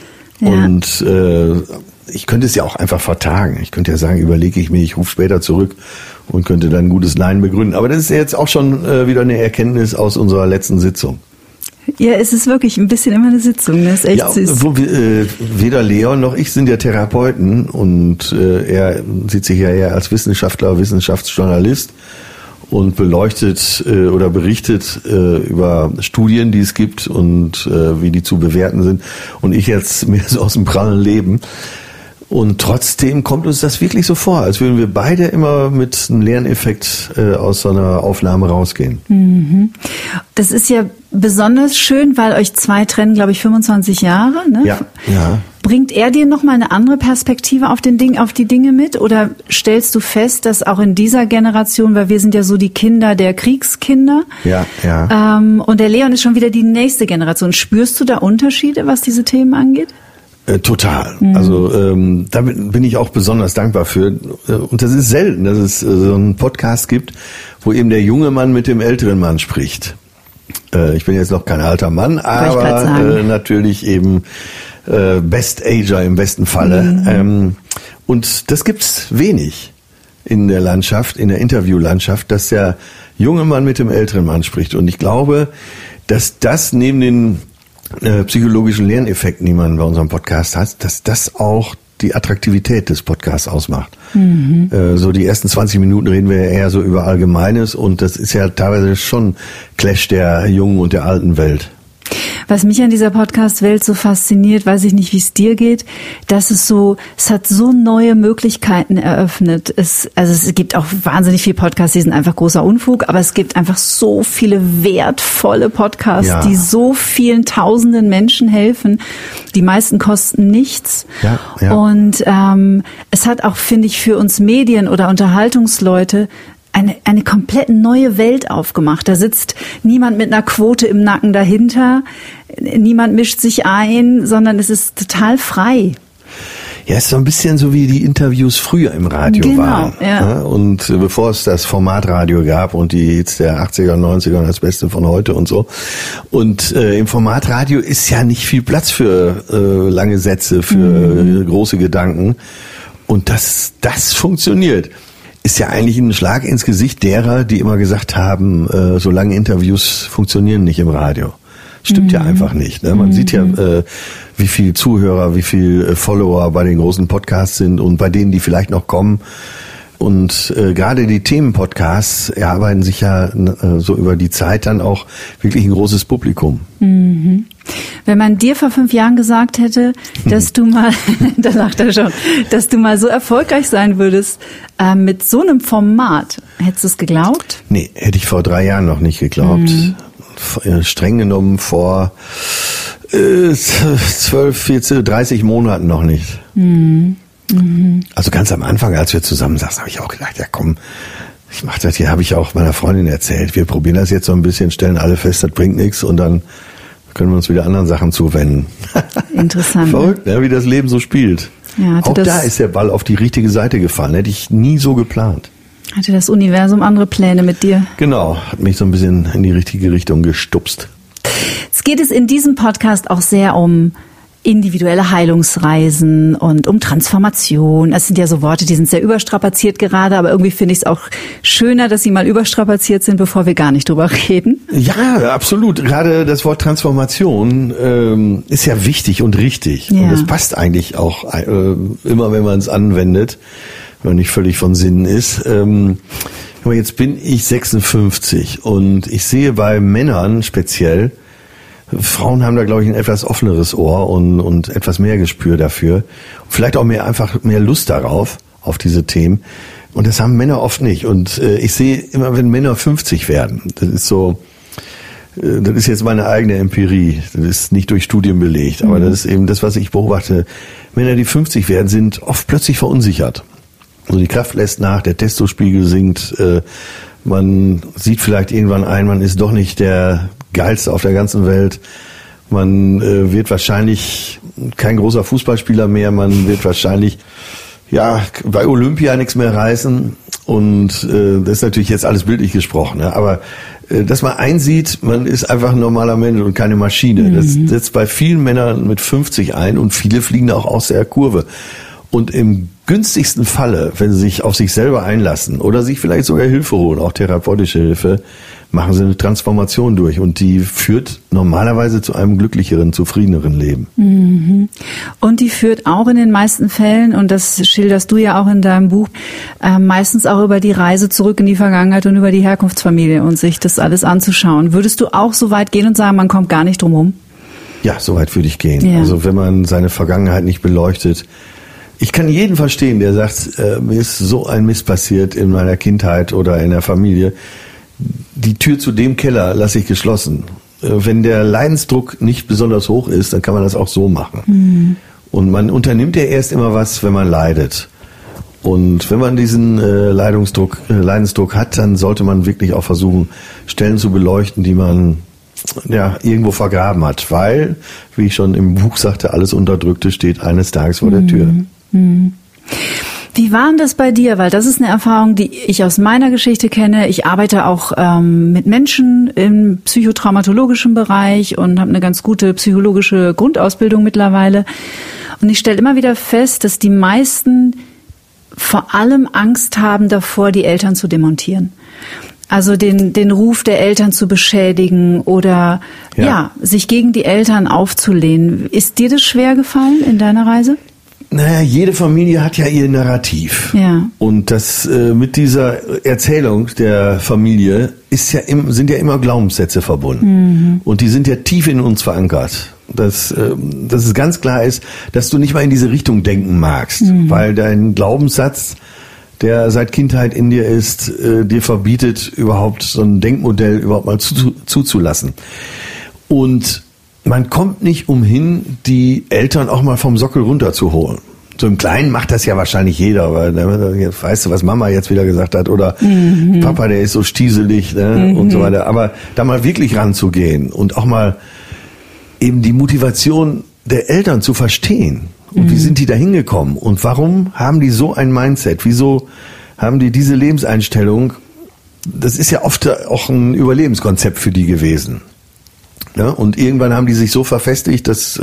Und ich könnte es ja auch einfach vertagen. Ich könnte ja sagen, überlege ich mir, ich rufe später zurück und könnte dann ein gutes Nein begründen. Aber das ist jetzt auch schon wieder eine Erkenntnis aus unserer letzten Sitzung. Ja, es ist wirklich ein bisschen immer eine Sitzung, das ist echt süß. Weder Leon noch ich sind ja Therapeuten und er sieht sich ja eher als Wissenschaftler, Wissenschaftsjournalist und beleuchtet oder berichtet über Studien, die es gibt und wie die zu bewerten sind. Und ich jetzt mehr so aus dem prallen Leben. Und trotzdem kommt uns das wirklich so vor, als würden wir beide immer mit einem Lerneffekt aus so einer Aufnahme rausgehen. Das ist ja besonders schön, weil euch zwei trennen, glaube ich, 25 Jahre. Ne? Ja. Bringt er dir nochmal eine andere Perspektive auf die Dinge mit? Oder stellst du fest, dass auch in dieser Generation, weil wir sind ja so die Kinder der Kriegskinder, und der Leon ist schon wieder die nächste Generation. Spürst du da Unterschiede, was diese Themen angeht? Total. Also damit bin ich auch besonders dankbar für. Und das ist selten, dass es so einen Podcast gibt, wo eben der junge Mann mit dem älteren Mann spricht. Ich bin jetzt noch kein alter Mann, aber natürlich eben Best-Ager im besten Falle. Und das gibt's wenig in der Landschaft, in der Interviewlandschaft, dass der junge Mann mit dem älteren Mann spricht. Und ich glaube, dass das neben den psychologischen Lerneffekten, die man bei unserem Podcast hat, dass das auch die Attraktivität des Podcasts ausmacht. So die ersten 20 Minuten reden wir ja eher so über Allgemeines und das ist ja teilweise schon Clash der jungen und der alten Welt. Was mich an dieser Podcast-Welt so fasziniert, weiß ich nicht, wie es dir geht, dass es hat so neue Möglichkeiten eröffnet. Es gibt auch wahnsinnig viele Podcasts, die sind einfach großer Unfug, aber es gibt einfach so viele wertvolle Podcasts, die so vielen tausenden Menschen helfen. Die meisten kosten nichts. Ja. Und es hat auch, finde ich, für uns Medien oder Unterhaltungsleute eine komplett neue Welt aufgemacht. Da sitzt niemand mit einer Quote im Nacken dahinter, niemand mischt sich ein, sondern es ist total frei. Ja, ist so ein bisschen so wie die Interviews früher im Radio waren. Ja. Und bevor es das Formatradio gab und die Hits der 80er, 90er und das Beste von heute und so. Und im Formatradio ist ja nicht viel Platz für lange Sätze, für große Gedanken. Und das funktioniert. Ist ja eigentlich ein Schlag ins Gesicht derer, die immer gesagt haben, so lange Interviews funktionieren nicht im Radio. Stimmt ja einfach nicht. Ne? Man sieht ja, wie viel Zuhörer, wie viel Follower bei den großen Podcasts sind und bei denen, die vielleicht noch kommen. Und gerade die Themenpodcasts erarbeiten sich ja so über die Zeit dann auch wirklich ein großes Publikum. Mhm. Wenn man dir vor 5 Jahren gesagt hätte, dass du mal, da sagt er schon, dass du mal so erfolgreich sein würdest mit so einem Format, hättest du es geglaubt? Nee, hätte ich vor 3 Jahren noch nicht geglaubt. Streng genommen vor 12, 14, 30 Monaten noch nicht. Also ganz am Anfang, als wir zusammen saßen, habe ich auch gedacht, ja komm, ich mache das hier, habe ich auch meiner Freundin erzählt. Wir probieren das jetzt so ein bisschen, stellen alle fest, das bringt nichts und dann können wir uns wieder anderen Sachen zuwenden. Interessant. Verrückt, ne, wie das Leben so spielt. Ja, auch da ist der Ball auf die richtige Seite gefallen, hätte ich nie so geplant. Hatte das Universum andere Pläne mit dir? Genau, hat mich so ein bisschen in die richtige Richtung gestupst. Es geht in diesem Podcast auch sehr um individuelle Heilungsreisen und um Transformation. Das sind ja so Worte, die sind sehr überstrapaziert gerade, aber irgendwie finde ich es auch schöner, dass sie mal überstrapaziert sind, bevor wir gar nicht drüber reden. Ja, absolut. Gerade das Wort Transformation ist ja wichtig und richtig. Ja. Und das passt eigentlich auch immer, wenn man es anwendet, wenn man nicht völlig von Sinnen ist. Aber jetzt bin ich 56 und ich sehe bei Männern speziell, Frauen haben da, glaube ich, ein etwas offeneres Ohr und etwas mehr Gespür dafür. Vielleicht auch einfach mehr Lust darauf, auf diese Themen. Und das haben Männer oft nicht. Und ich sehe immer, wenn Männer 50 werden, das ist jetzt meine eigene Empirie. Das ist nicht durch Studien belegt, aber das ist eben das, was ich beobachte. Männer, die 50 werden, sind oft plötzlich verunsichert. Also die Kraft lässt nach, der Testospiegel sinkt, man sieht vielleicht irgendwann ein, man ist doch nicht der Geilste auf der ganzen Welt. Man wird wahrscheinlich kein großer Fußballspieler mehr. Man wird wahrscheinlich bei Olympia nichts mehr reißen. Und das ist natürlich jetzt alles bildlich gesprochen. Ja, aber dass man einsieht, man ist einfach ein normaler Mensch und keine Maschine. Das setzt bei vielen Männern mit 50 ein und viele fliegen auch aus der Kurve. Und im günstigsten Falle, wenn sie sich auf sich selber einlassen oder sich vielleicht sogar Hilfe holen, auch therapeutische Hilfe, machen sie eine Transformation durch und die führt normalerweise zu einem glücklicheren, zufriedeneren Leben. Mhm. Und die führt auch in den meisten Fällen, und das schilderst du ja auch in deinem Buch, meistens auch über die Reise zurück in die Vergangenheit und über die Herkunftsfamilie und sich das alles anzuschauen. Würdest du auch so weit gehen und sagen, man kommt gar nicht drum rum? Ja, so weit würde ich gehen. Ja. Also wenn man seine Vergangenheit nicht beleuchtet. Ich kann jeden verstehen, der sagt, mir ist so ein Mist passiert in meiner Kindheit oder in der Familie. Die Tür zu dem Keller lasse ich geschlossen. Wenn der Leidensdruck nicht besonders hoch ist, dann kann man das auch so machen. Und man unternimmt ja erst immer was, wenn man leidet. Und wenn man diesen Leidensdruck hat, dann sollte man wirklich auch versuchen, Stellen zu beleuchten, die man irgendwo vergraben hat. Weil, wie ich schon im Buch sagte, alles Unterdrückte steht eines Tages vor der Tür. Wie war denn das bei dir? Weil das ist eine Erfahrung, die ich aus meiner Geschichte kenne. Ich arbeite auch mit Menschen im psychotraumatologischen Bereich und habe eine ganz gute psychologische Grundausbildung mittlerweile. Und ich stelle immer wieder fest, dass die meisten vor allem Angst haben davor, die Eltern zu demontieren. Also den Ruf der Eltern zu beschädigen oder sich gegen die Eltern aufzulehnen. Ist dir das schwer gefallen in deiner Reise? Naja, jede Familie hat ja ihr Narrativ. Ja. Und das mit dieser Erzählung der Familie sind ja immer Glaubenssätze verbunden. Und die sind ja tief in uns verankert. Dass es ganz klar ist, dass du nicht mal in diese Richtung denken magst, weil dein Glaubenssatz, der seit Kindheit in dir ist, dir verbietet, überhaupt so ein Denkmodell überhaupt mal zuzulassen. Und man kommt nicht umhin, die Eltern auch mal vom Sockel runterzuholen. So im Kleinen macht das ja wahrscheinlich jeder, weil weißt du, was Mama jetzt wieder gesagt hat oder Papa, der ist so stieselig und so weiter. Aber da mal wirklich ranzugehen und auch mal eben die Motivation der Eltern zu verstehen Und wie sind die da hingekommen? Und warum haben die so ein Mindset? Wieso haben die diese Lebenseinstellung? Das ist ja oft auch ein Überlebenskonzept für die gewesen. Ja, und irgendwann haben die sich so verfestigt, dass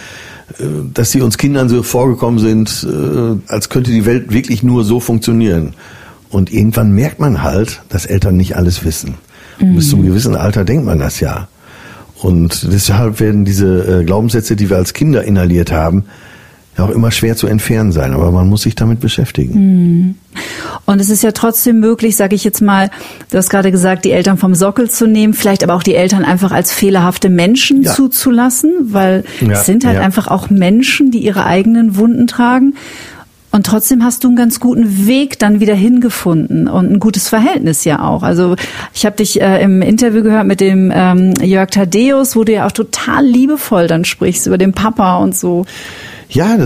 sie uns Kindern so vorgekommen sind, als könnte die Welt wirklich nur so funktionieren. Und irgendwann merkt man halt, dass Eltern nicht alles wissen. Bis zum gewissen Alter denkt man das ja. Und deshalb werden diese Glaubenssätze, die wir als Kinder inhaliert haben, ja auch immer schwer zu entfernen sein. Aber man muss sich damit beschäftigen. Und es ist ja trotzdem möglich, sage ich jetzt mal, du hast gerade gesagt, die Eltern vom Sockel zu nehmen, vielleicht aber auch die Eltern einfach als fehlerhafte Menschen zuzulassen, weil es sind halt einfach auch Menschen, die ihre eigenen Wunden tragen. Und trotzdem hast du einen ganz guten Weg dann wieder hingefunden und ein gutes Verhältnis ja auch. Also ich habe dich im Interview gehört mit dem Jörg Thaddeus, wo du ja auch total liebevoll dann sprichst über den Papa und so. Ja,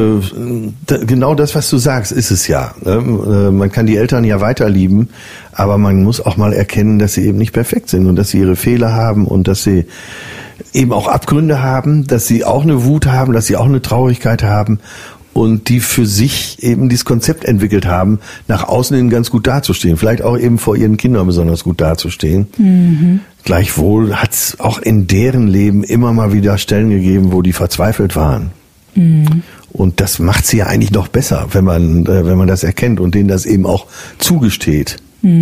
genau das, was du sagst, ist es ja. Man kann die Eltern ja weiter lieben, aber man muss auch mal erkennen, dass sie eben nicht perfekt sind und dass sie ihre Fehler haben und dass sie eben auch Abgründe haben, dass sie auch eine Wut haben, dass sie auch eine Traurigkeit haben. Und die für sich eben dieses Konzept entwickelt haben, nach außen hin ganz gut dazustehen. Vielleicht auch eben vor ihren Kindern besonders gut dazustehen. Gleichwohl hat es auch in deren Leben immer mal wieder Stellen gegeben, wo die verzweifelt waren. Und das macht sie ja eigentlich noch besser, wenn man das erkennt und denen das eben auch zugesteht.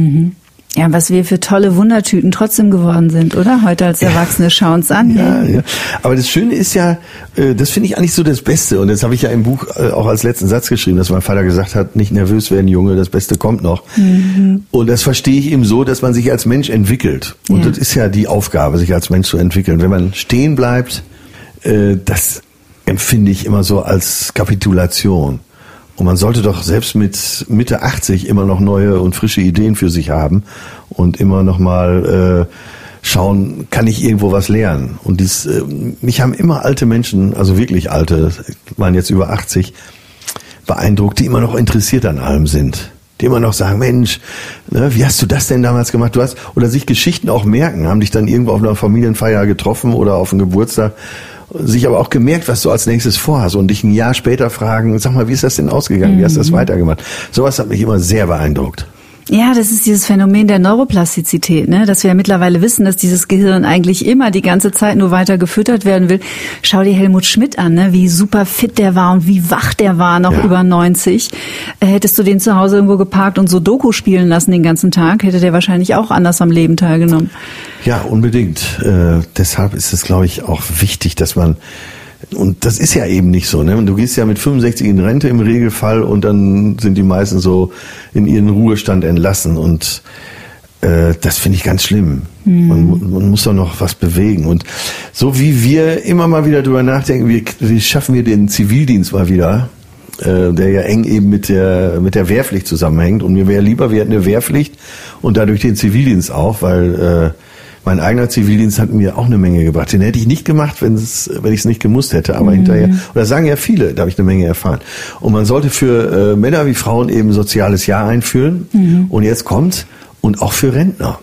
Ja, was wir für tolle Wundertüten trotzdem geworden sind, oder? Heute als Erwachsene schauen es an. Ja. Aber das Schöne ist ja, das finde ich eigentlich so das Beste. Und das habe ich ja im Buch auch als letzten Satz geschrieben, dass mein Vater gesagt hat, nicht nervös werden, Junge, das Beste kommt noch. Und das verstehe ich eben so, dass man sich als Mensch entwickelt. Und das ist ja die Aufgabe, sich als Mensch zu entwickeln. Wenn man stehen bleibt, das empfinde ich immer so als Kapitulation. Und man sollte doch selbst mit Mitte 80 immer noch neue und frische Ideen für sich haben und immer noch mal schauen, kann ich irgendwo was lernen? Und mich haben immer alte Menschen, also wirklich alte, waren jetzt über 80, beeindruckt, die immer noch interessiert an allem sind. Die immer noch sagen, Mensch, ne, wie hast du das denn damals gemacht? Oder sich Geschichten auch merken, haben dich dann irgendwo auf einer Familienfeier getroffen oder auf einem Geburtstag, sich aber auch gemerkt, was du als nächstes vorhast und dich ein Jahr später fragen, sag mal, wie ist das denn ausgegangen? Wie hast du das weitergemacht? Sowas hat mich immer sehr beeindruckt. Ja, das ist dieses Phänomen der Neuroplastizität, ne? Dass wir ja mittlerweile wissen, dass dieses Gehirn eigentlich immer die ganze Zeit nur weiter gefüttert werden will. Schau dir Helmut Schmidt an, ne? Wie super fit der war und wie wach der war, noch über 90. Hättest du den zu Hause irgendwo geparkt und so Doku spielen lassen den ganzen Tag, hätte der wahrscheinlich auch anders am Leben teilgenommen. Ja, unbedingt. Deshalb ist es, glaube ich, auch wichtig, dass man, und das ist ja eben nicht so, ne? Du gehst ja mit 65 in Rente im Regelfall und dann sind die meisten so in ihren Ruhestand entlassen und das finde ich ganz schlimm. Man muss doch noch was bewegen. Und so wie wir immer mal wieder drüber nachdenken, wie schaffen wir den Zivildienst mal wieder, der ja eng eben mit der Wehrpflicht zusammenhängt. Und mir wäre lieber, wir hätten eine Wehrpflicht und dadurch den Zivildienst auch, weil mein eigener Zivildienst hat mir auch eine Menge gebracht. Den hätte ich nicht gemacht, wenn ich es nicht gemusst hätte. Aber hinterher, oder sagen ja viele, da habe ich eine Menge erfahren. Und man sollte für Männer wie Frauen eben ein soziales Jahr einführen. Und jetzt kommt, und auch für Rentner.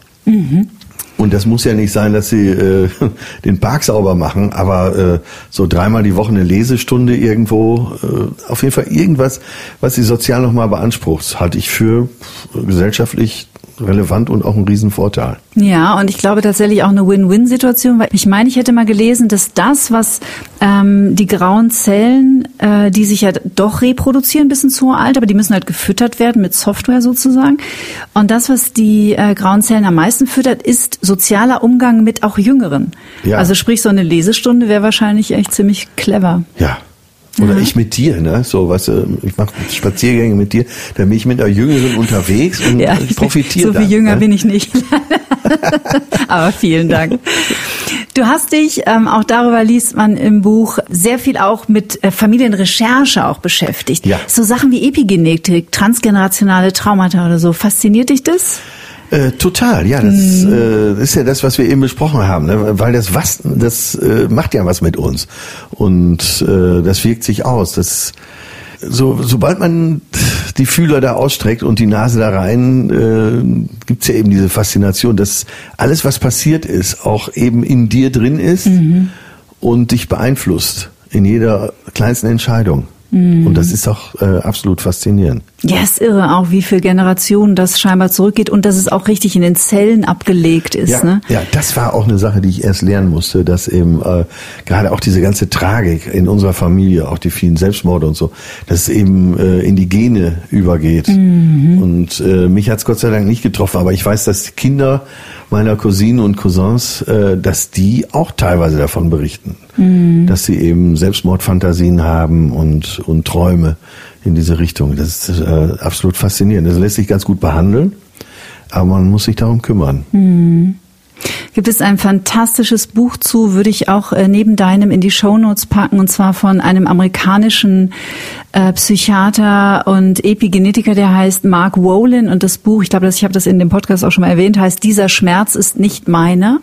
Und das muss ja nicht sein, dass sie den Park sauber machen, aber so 3-mal die Woche eine Lesestunde irgendwo, auf jeden Fall irgendwas, was sie sozial nochmal beansprucht, halte ich für gesellschaftlich relevant und auch ein Riesenvorteil. Ja, und ich glaube tatsächlich auch eine Win-Win-Situation, weil ich meine, ich hätte mal gelesen, dass das, was die grauen Zellen, die sich ja doch reproduzieren bis ins hohe Alter, aber die müssen halt gefüttert werden mit Software sozusagen. Und das, was die grauen Zellen am meisten füttert, ist sozialer Umgang mit auch Jüngeren. Ja. Also sprich, so eine Lesestunde wäre wahrscheinlich echt ziemlich clever. Ja. Oder ich mit dir, ne? So, weißt du, ich mache Spaziergänge mit dir, dann bin ich mit einer Jüngeren unterwegs und ich profitiere. So viel jünger bin ich nicht. Aber vielen Dank. Du hast dich, auch darüber liest man im Buch, sehr viel auch mit Familienrecherche auch beschäftigt. Ja. So Sachen wie Epigenetik, transgenerationale Traumata oder so. Fasziniert dich das? Total, ja, das ist ja das, was wir eben besprochen haben, ne? Weil das macht ja was mit uns und das wirkt sich aus. Sobald man die Fühler da ausstreckt und die Nase da rein, gibt's ja eben diese Faszination, dass alles, was passiert ist, auch eben in dir drin ist und dich beeinflusst in jeder kleinsten Entscheidung. Und das ist auch absolut faszinierend. Ja, ist irre auch, wie viele Generationen das scheinbar zurückgeht und dass es auch richtig in den Zellen abgelegt ist. Ja, ne? Ja, das war auch eine Sache, die ich erst lernen musste, dass eben gerade auch diese ganze Tragik in unserer Familie, auch die vielen Selbstmorde und so, dass es eben in die Gene übergeht. Und mich hat's Gott sei Dank nicht getroffen, aber ich weiß, dass die Kinder meiner Cousinen und Cousins, dass die auch teilweise davon berichten, dass sie eben Selbstmordfantasien haben und Träume in diese Richtung. Das ist absolut faszinierend. Das lässt sich ganz gut behandeln, aber man muss sich darum kümmern. Gibt es ein fantastisches Buch zu, würde ich auch neben deinem in die Shownotes packen, und zwar von einem amerikanischen Psychiater und Epigenetiker, der heißt Mark Wolin, und das Buch, ich glaube, ich habe das in dem Podcast auch schon mal erwähnt, heißt "Dieser Schmerz ist nicht meiner".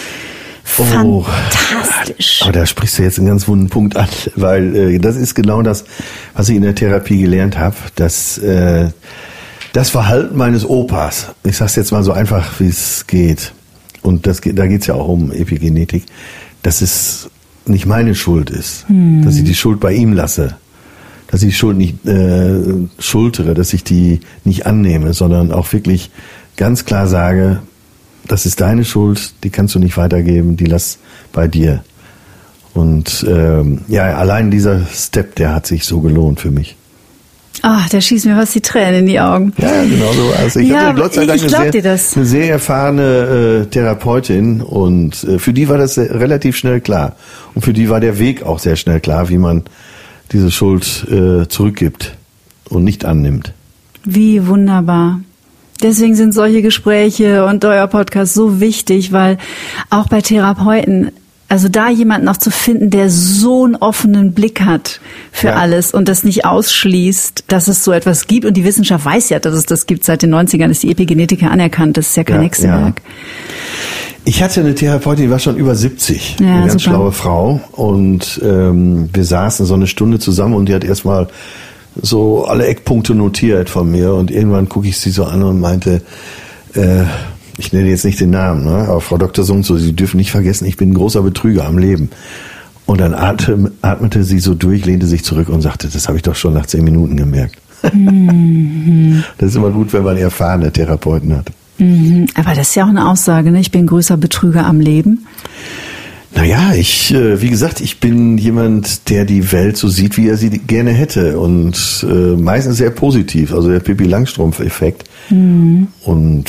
Fantastisch. Aber da sprichst du jetzt einen ganz wunden Punkt an, weil das ist genau das, was ich in der Therapie gelernt habe, dass das Verhalten meines Opas, ich sag's jetzt mal so einfach, wie es geht, und da geht's ja auch um Epigenetik, dass es nicht meine Schuld ist, dass ich die Schuld bei ihm lasse, dass ich die Schuld nicht schultere, dass ich die nicht annehme, sondern auch wirklich ganz klar sage, das ist deine Schuld, die kannst du nicht weitergeben, die lass bei dir. Und allein dieser Step, der hat sich so gelohnt für mich. Ach, da schießen mir was die Tränen in die Augen. Ja, genau so. Also ich hatte Gott sei Dank eine sehr erfahrene Therapeutin, und für die war das relativ schnell klar. Und für die war der Weg auch sehr schnell klar, wie man diese Schuld zurückgibt und nicht annimmt. Wie wunderbar. Deswegen sind solche Gespräche und euer Podcast so wichtig, weil auch bei Therapeuten, also da jemanden noch zu finden, der so einen offenen Blick hat für alles und das nicht ausschließt, dass es so etwas gibt. Und die Wissenschaft weiß ja, dass es das gibt. Seit den 90ern ist die Epigenetik anerkannt. Das ist ja kein Hexenwerk. Ja. Ich hatte eine Therapeutin, die war schon über 70, eine ganz schlaue Frau. Und wir saßen so eine Stunde zusammen, und die hat erstmal so alle Eckpunkte notiert von mir, und irgendwann gucke ich sie so an und meinte, ich nenne jetzt nicht den Namen, ne? Aber Frau Dr. So, Sie dürfen nicht vergessen, ich bin ein großer Betrüger am Leben. Und dann atmete sie so durch, lehnte sich zurück und sagte, das habe ich doch schon nach 10 Minuten gemerkt. Das ist immer gut, wenn man erfahrene Therapeuten hat. Aber das ist ja auch eine Aussage, ne? Ich bin ein größer Betrüger am Leben. Naja, wie gesagt, ich bin jemand, der die Welt so sieht, wie er sie gerne hätte, und meistens sehr positiv, also der Pippi-Langstrumpf-Effekt. Und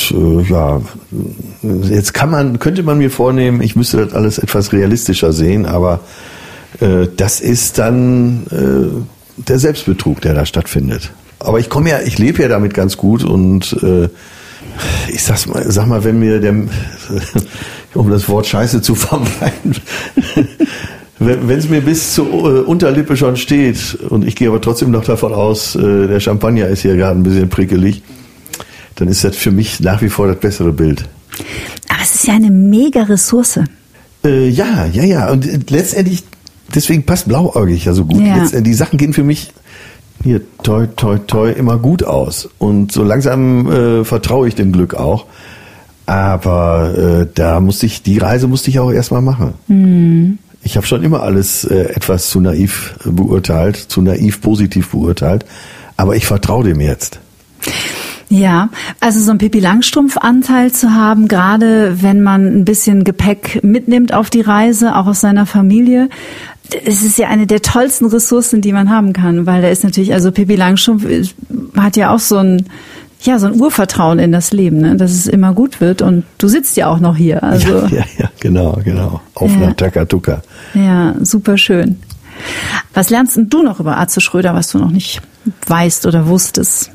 jetzt könnte man mir vornehmen, ich müsste das alles etwas realistischer sehen, aber das ist dann der Selbstbetrug, der da stattfindet. Aber ich lebe ja damit ganz gut, und ich sag mal, wenn mir um das Wort Scheiße zu vermeiden, wenn es mir bis zur Unterlippe schon steht, und ich gehe aber trotzdem noch davon aus, der Champagner ist hier gerade ein bisschen prickelig, dann ist das für mich nach wie vor das bessere Bild. Aber es ist ja eine mega Ressource. Ja. Und letztendlich, deswegen passt blauäugig ja so gut. Ja. Die Sachen gehen für mich hier toi, immer gut aus. Und so langsam vertraue ich dem Glück auch. Aber die Reise musste ich auch erstmal machen. Ich habe schon immer alles etwas zu naiv beurteilt, zu naiv positiv beurteilt. Aber ich vertraue dem jetzt. Ja, also so ein Pippi-Langstrumpf-Anteil zu haben, gerade wenn man ein bisschen Gepäck mitnimmt auf die Reise, auch aus seiner Familie, es ist ja eine der tollsten Ressourcen, die man haben kann, weil da ist natürlich, also Pippi Langstrumpf hat ja auch so ein Urvertrauen in das Leben, ne? Dass es immer gut wird, und du sitzt ja auch noch hier. Also ja, genau. Auf einer Takatuka. Ja, super schön. Was lernst denn du noch über Atze Schröder, was du noch nicht weißt oder wusstest?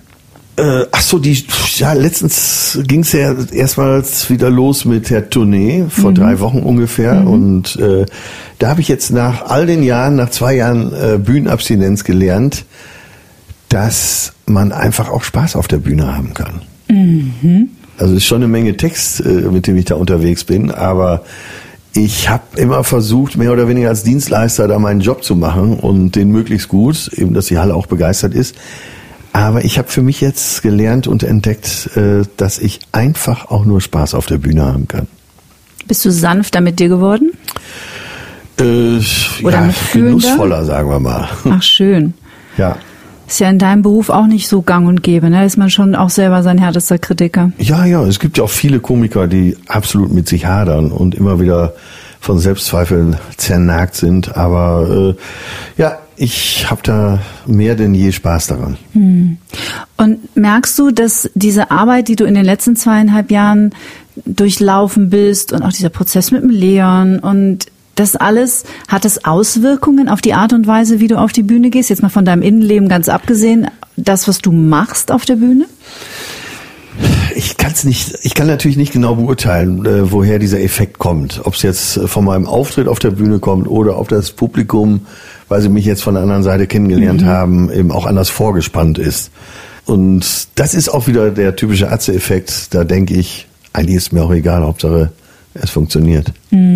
Letztens ging es ja erstmals wieder los mit der Tournee, vor 3 Wochen ungefähr. Und da habe ich jetzt nach all den Jahren, nach 2 Jahren Bühnenabstinenz gelernt, dass man einfach auch Spaß auf der Bühne haben kann. Also es ist schon eine Menge Text, mit dem ich da unterwegs bin, aber ich habe immer versucht, mehr oder weniger als Dienstleister da meinen Job zu machen und den möglichst gut, eben dass die Halle auch begeistert ist. Aber ich habe für mich jetzt gelernt und entdeckt, dass ich einfach auch nur Spaß auf der Bühne haben kann. Bist du sanfter mit dir geworden? Oder genussvoller, sagen wir mal. Ach, schön. Ja. Ist ja in deinem Beruf auch nicht so gang und gäbe, ne? Ist man schon auch selber sein härtester Kritiker. Ja, es gibt ja auch viele Komiker, die absolut mit sich hadern und immer wieder von Selbstzweifeln zernagt sind. Aber ich habe da mehr denn je Spaß daran. Und merkst du, dass diese Arbeit, die du in den letzten 2,5 Jahren durchlaufen bist und auch dieser Prozess mit dem Leon und das alles, hat es Auswirkungen auf die Art und Weise, wie du auf die Bühne gehst? Jetzt mal von deinem Innenleben ganz abgesehen, das, was du machst auf der Bühne? Ich kann natürlich nicht genau beurteilen, woher dieser Effekt kommt. Ob es jetzt von meinem Auftritt auf der Bühne kommt oder ob das Publikum, weil sie mich jetzt von der anderen Seite kennengelernt haben, eben auch anders vorgespannt ist. Und das ist auch wieder der typische Atze-Effekt. Da denke ich, eigentlich ist mir auch egal, Hauptsache es funktioniert.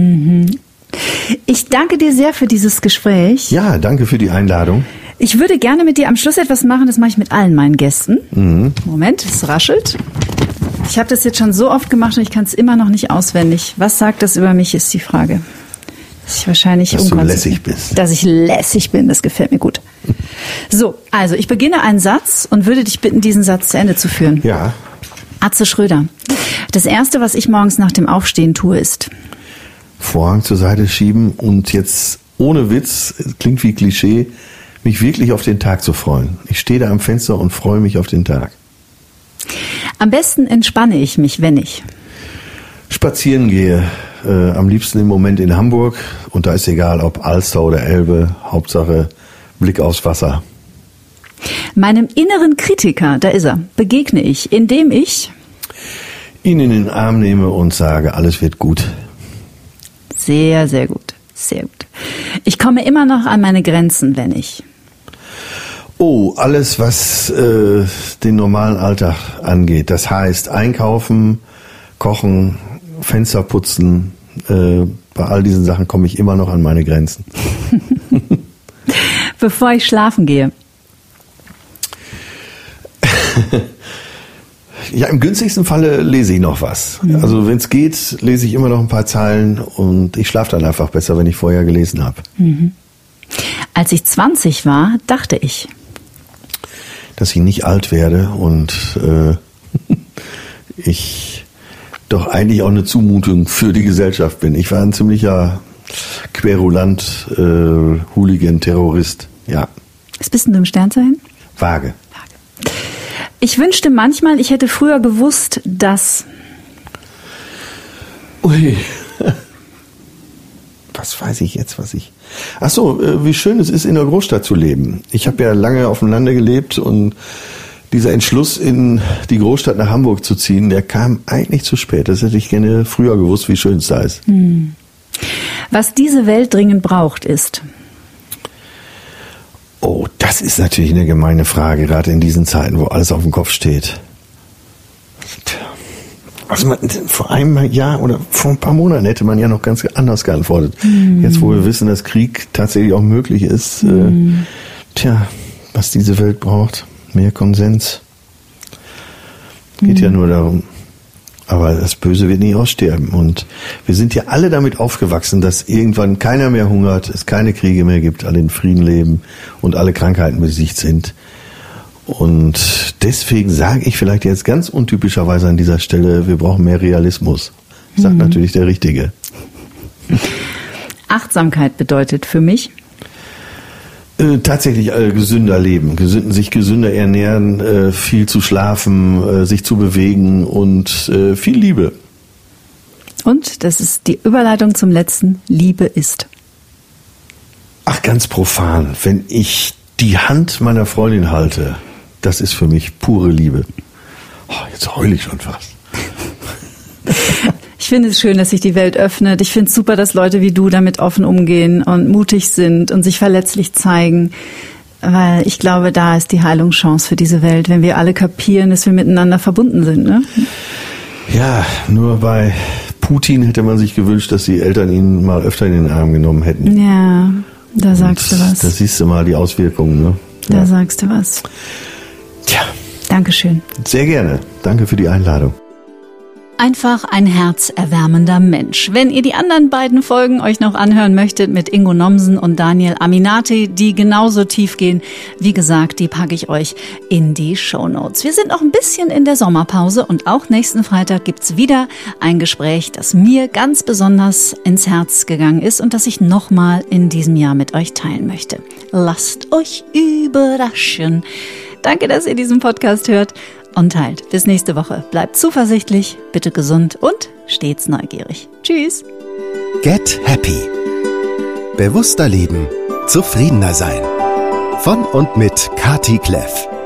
Ich danke dir sehr für dieses Gespräch. Ja, danke für die Einladung. Ich würde gerne mit dir am Schluss etwas machen, das mache ich mit allen meinen Gästen. Moment, es raschelt. Ich habe das jetzt schon so oft gemacht und ich kann es immer noch nicht auswendig. Was sagt das über mich, ist die Frage. Dass ich wahrscheinlich Dass du lässig bist. Dass ich lässig bin, das gefällt mir gut. So, also ich beginne einen Satz und würde dich bitten, diesen Satz zu Ende zu führen. Ja. Atze Schröder. Das Erste, was ich morgens nach dem Aufstehen tue, ist Vorhang zur Seite schieben und jetzt ohne Witz, klingt wie Klischee, mich wirklich auf den Tag zu freuen. Ich stehe da am Fenster und freue mich auf den Tag. Am besten entspanne ich mich, wenn ich spazieren gehe, am liebsten im Moment in Hamburg und da ist egal, ob Alster oder Elbe, Hauptsache Blick aufs Wasser. Meinem inneren Kritiker, da ist er, begegne ich, indem ich ihn in den Arm nehme und sage, alles wird gut. Sehr, sehr gut, sehr gut. Ich komme immer noch an meine Grenzen, wenn ich alles, was den normalen Alltag angeht. Das heißt, einkaufen, kochen, Fenster putzen, bei all diesen Sachen komme ich immer noch an meine Grenzen. Bevor ich schlafen gehe. Ja, im günstigsten Falle lese ich noch was. Also wenn es geht, lese ich immer noch ein paar Zeilen und ich schlafe dann einfach besser, wenn ich vorher gelesen habe. Als ich 20 war, dachte ich, dass ich nicht alt werde und ich doch eigentlich auch eine Zumutung für die Gesellschaft bin. Ich war ein ziemlicher Querulant, Hooligan, Terrorist, ja. Was bist denn du im Sternzeichen? Waage. Ich wünschte manchmal, ich hätte früher gewusst, dass Ui. Was weiß ich jetzt, Ach so, wie schön es ist, in der Großstadt zu leben. Ich habe ja lange auf dem Lande gelebt und dieser Entschluss, in die Großstadt nach Hamburg zu ziehen, der kam eigentlich zu spät. Das hätte ich gerne früher gewusst, wie schön es da ist. Was diese Welt dringend braucht, ist das ist natürlich eine gemeine Frage, gerade in diesen Zeiten, wo alles auf dem Kopf steht. Also vor einem Jahr oder vor ein paar Monaten hätte man ja noch ganz anders geantwortet. Jetzt, wo wir wissen, dass Krieg tatsächlich auch möglich ist, was diese Welt braucht, mehr Konsens. Geht ja nur darum. Aber das Böse wird nie aussterben. Und wir sind ja alle damit aufgewachsen, dass irgendwann keiner mehr hungert, es keine Kriege mehr gibt, alle in Frieden leben und alle Krankheiten besiegt sind. Und deswegen sage ich vielleicht jetzt ganz untypischerweise an dieser Stelle, wir brauchen mehr Realismus. Sagt natürlich der Richtige. Achtsamkeit bedeutet für mich tatsächlich gesünder leben, sich gesünder ernähren, viel zu schlafen, sich zu bewegen und viel Liebe. Und das ist die Überleitung zum letzten, Liebe ist. Ach, ganz profan, wenn ich die Hand meiner Freundin halte, das ist für mich pure Liebe. Jetzt heule ich schon fast. Ich finde es schön, dass sich die Welt öffnet. Ich finde es super, dass Leute wie du damit offen umgehen und mutig sind und sich verletzlich zeigen. Weil ich glaube, da ist die Heilungschance für diese Welt, wenn wir alle kapieren, dass wir miteinander verbunden sind. Ne? Ja, nur bei Putin hätte man sich gewünscht, dass die Eltern ihn mal öfter in den Arm genommen hätten. Ja, da sagst du was. Da siehst du mal die Auswirkungen. Ne? Da sagst du was. Tja. Dankeschön. Sehr gerne. Danke für die Einladung. Einfach ein herzerwärmender Mensch. Wenn ihr die anderen beiden Folgen euch noch anhören möchtet mit Ingo Nomsen und Daniel Aminati, die genauso tief gehen, wie gesagt, die packe ich euch in die Shownotes. Wir sind noch ein bisschen in der Sommerpause und auch nächsten Freitag gibt's wieder ein Gespräch, das mir ganz besonders ins Herz gegangen ist und das ich nochmal in diesem Jahr mit euch teilen möchte. Lasst euch überraschen. Danke, dass ihr diesen Podcast hört und teilt. Bis nächste Woche. Bleibt zuversichtlich, bitte gesund und stets neugierig. Tschüss. Get Happy. Bewusster leben, zufriedener sein. Von und mit Kati Kleff.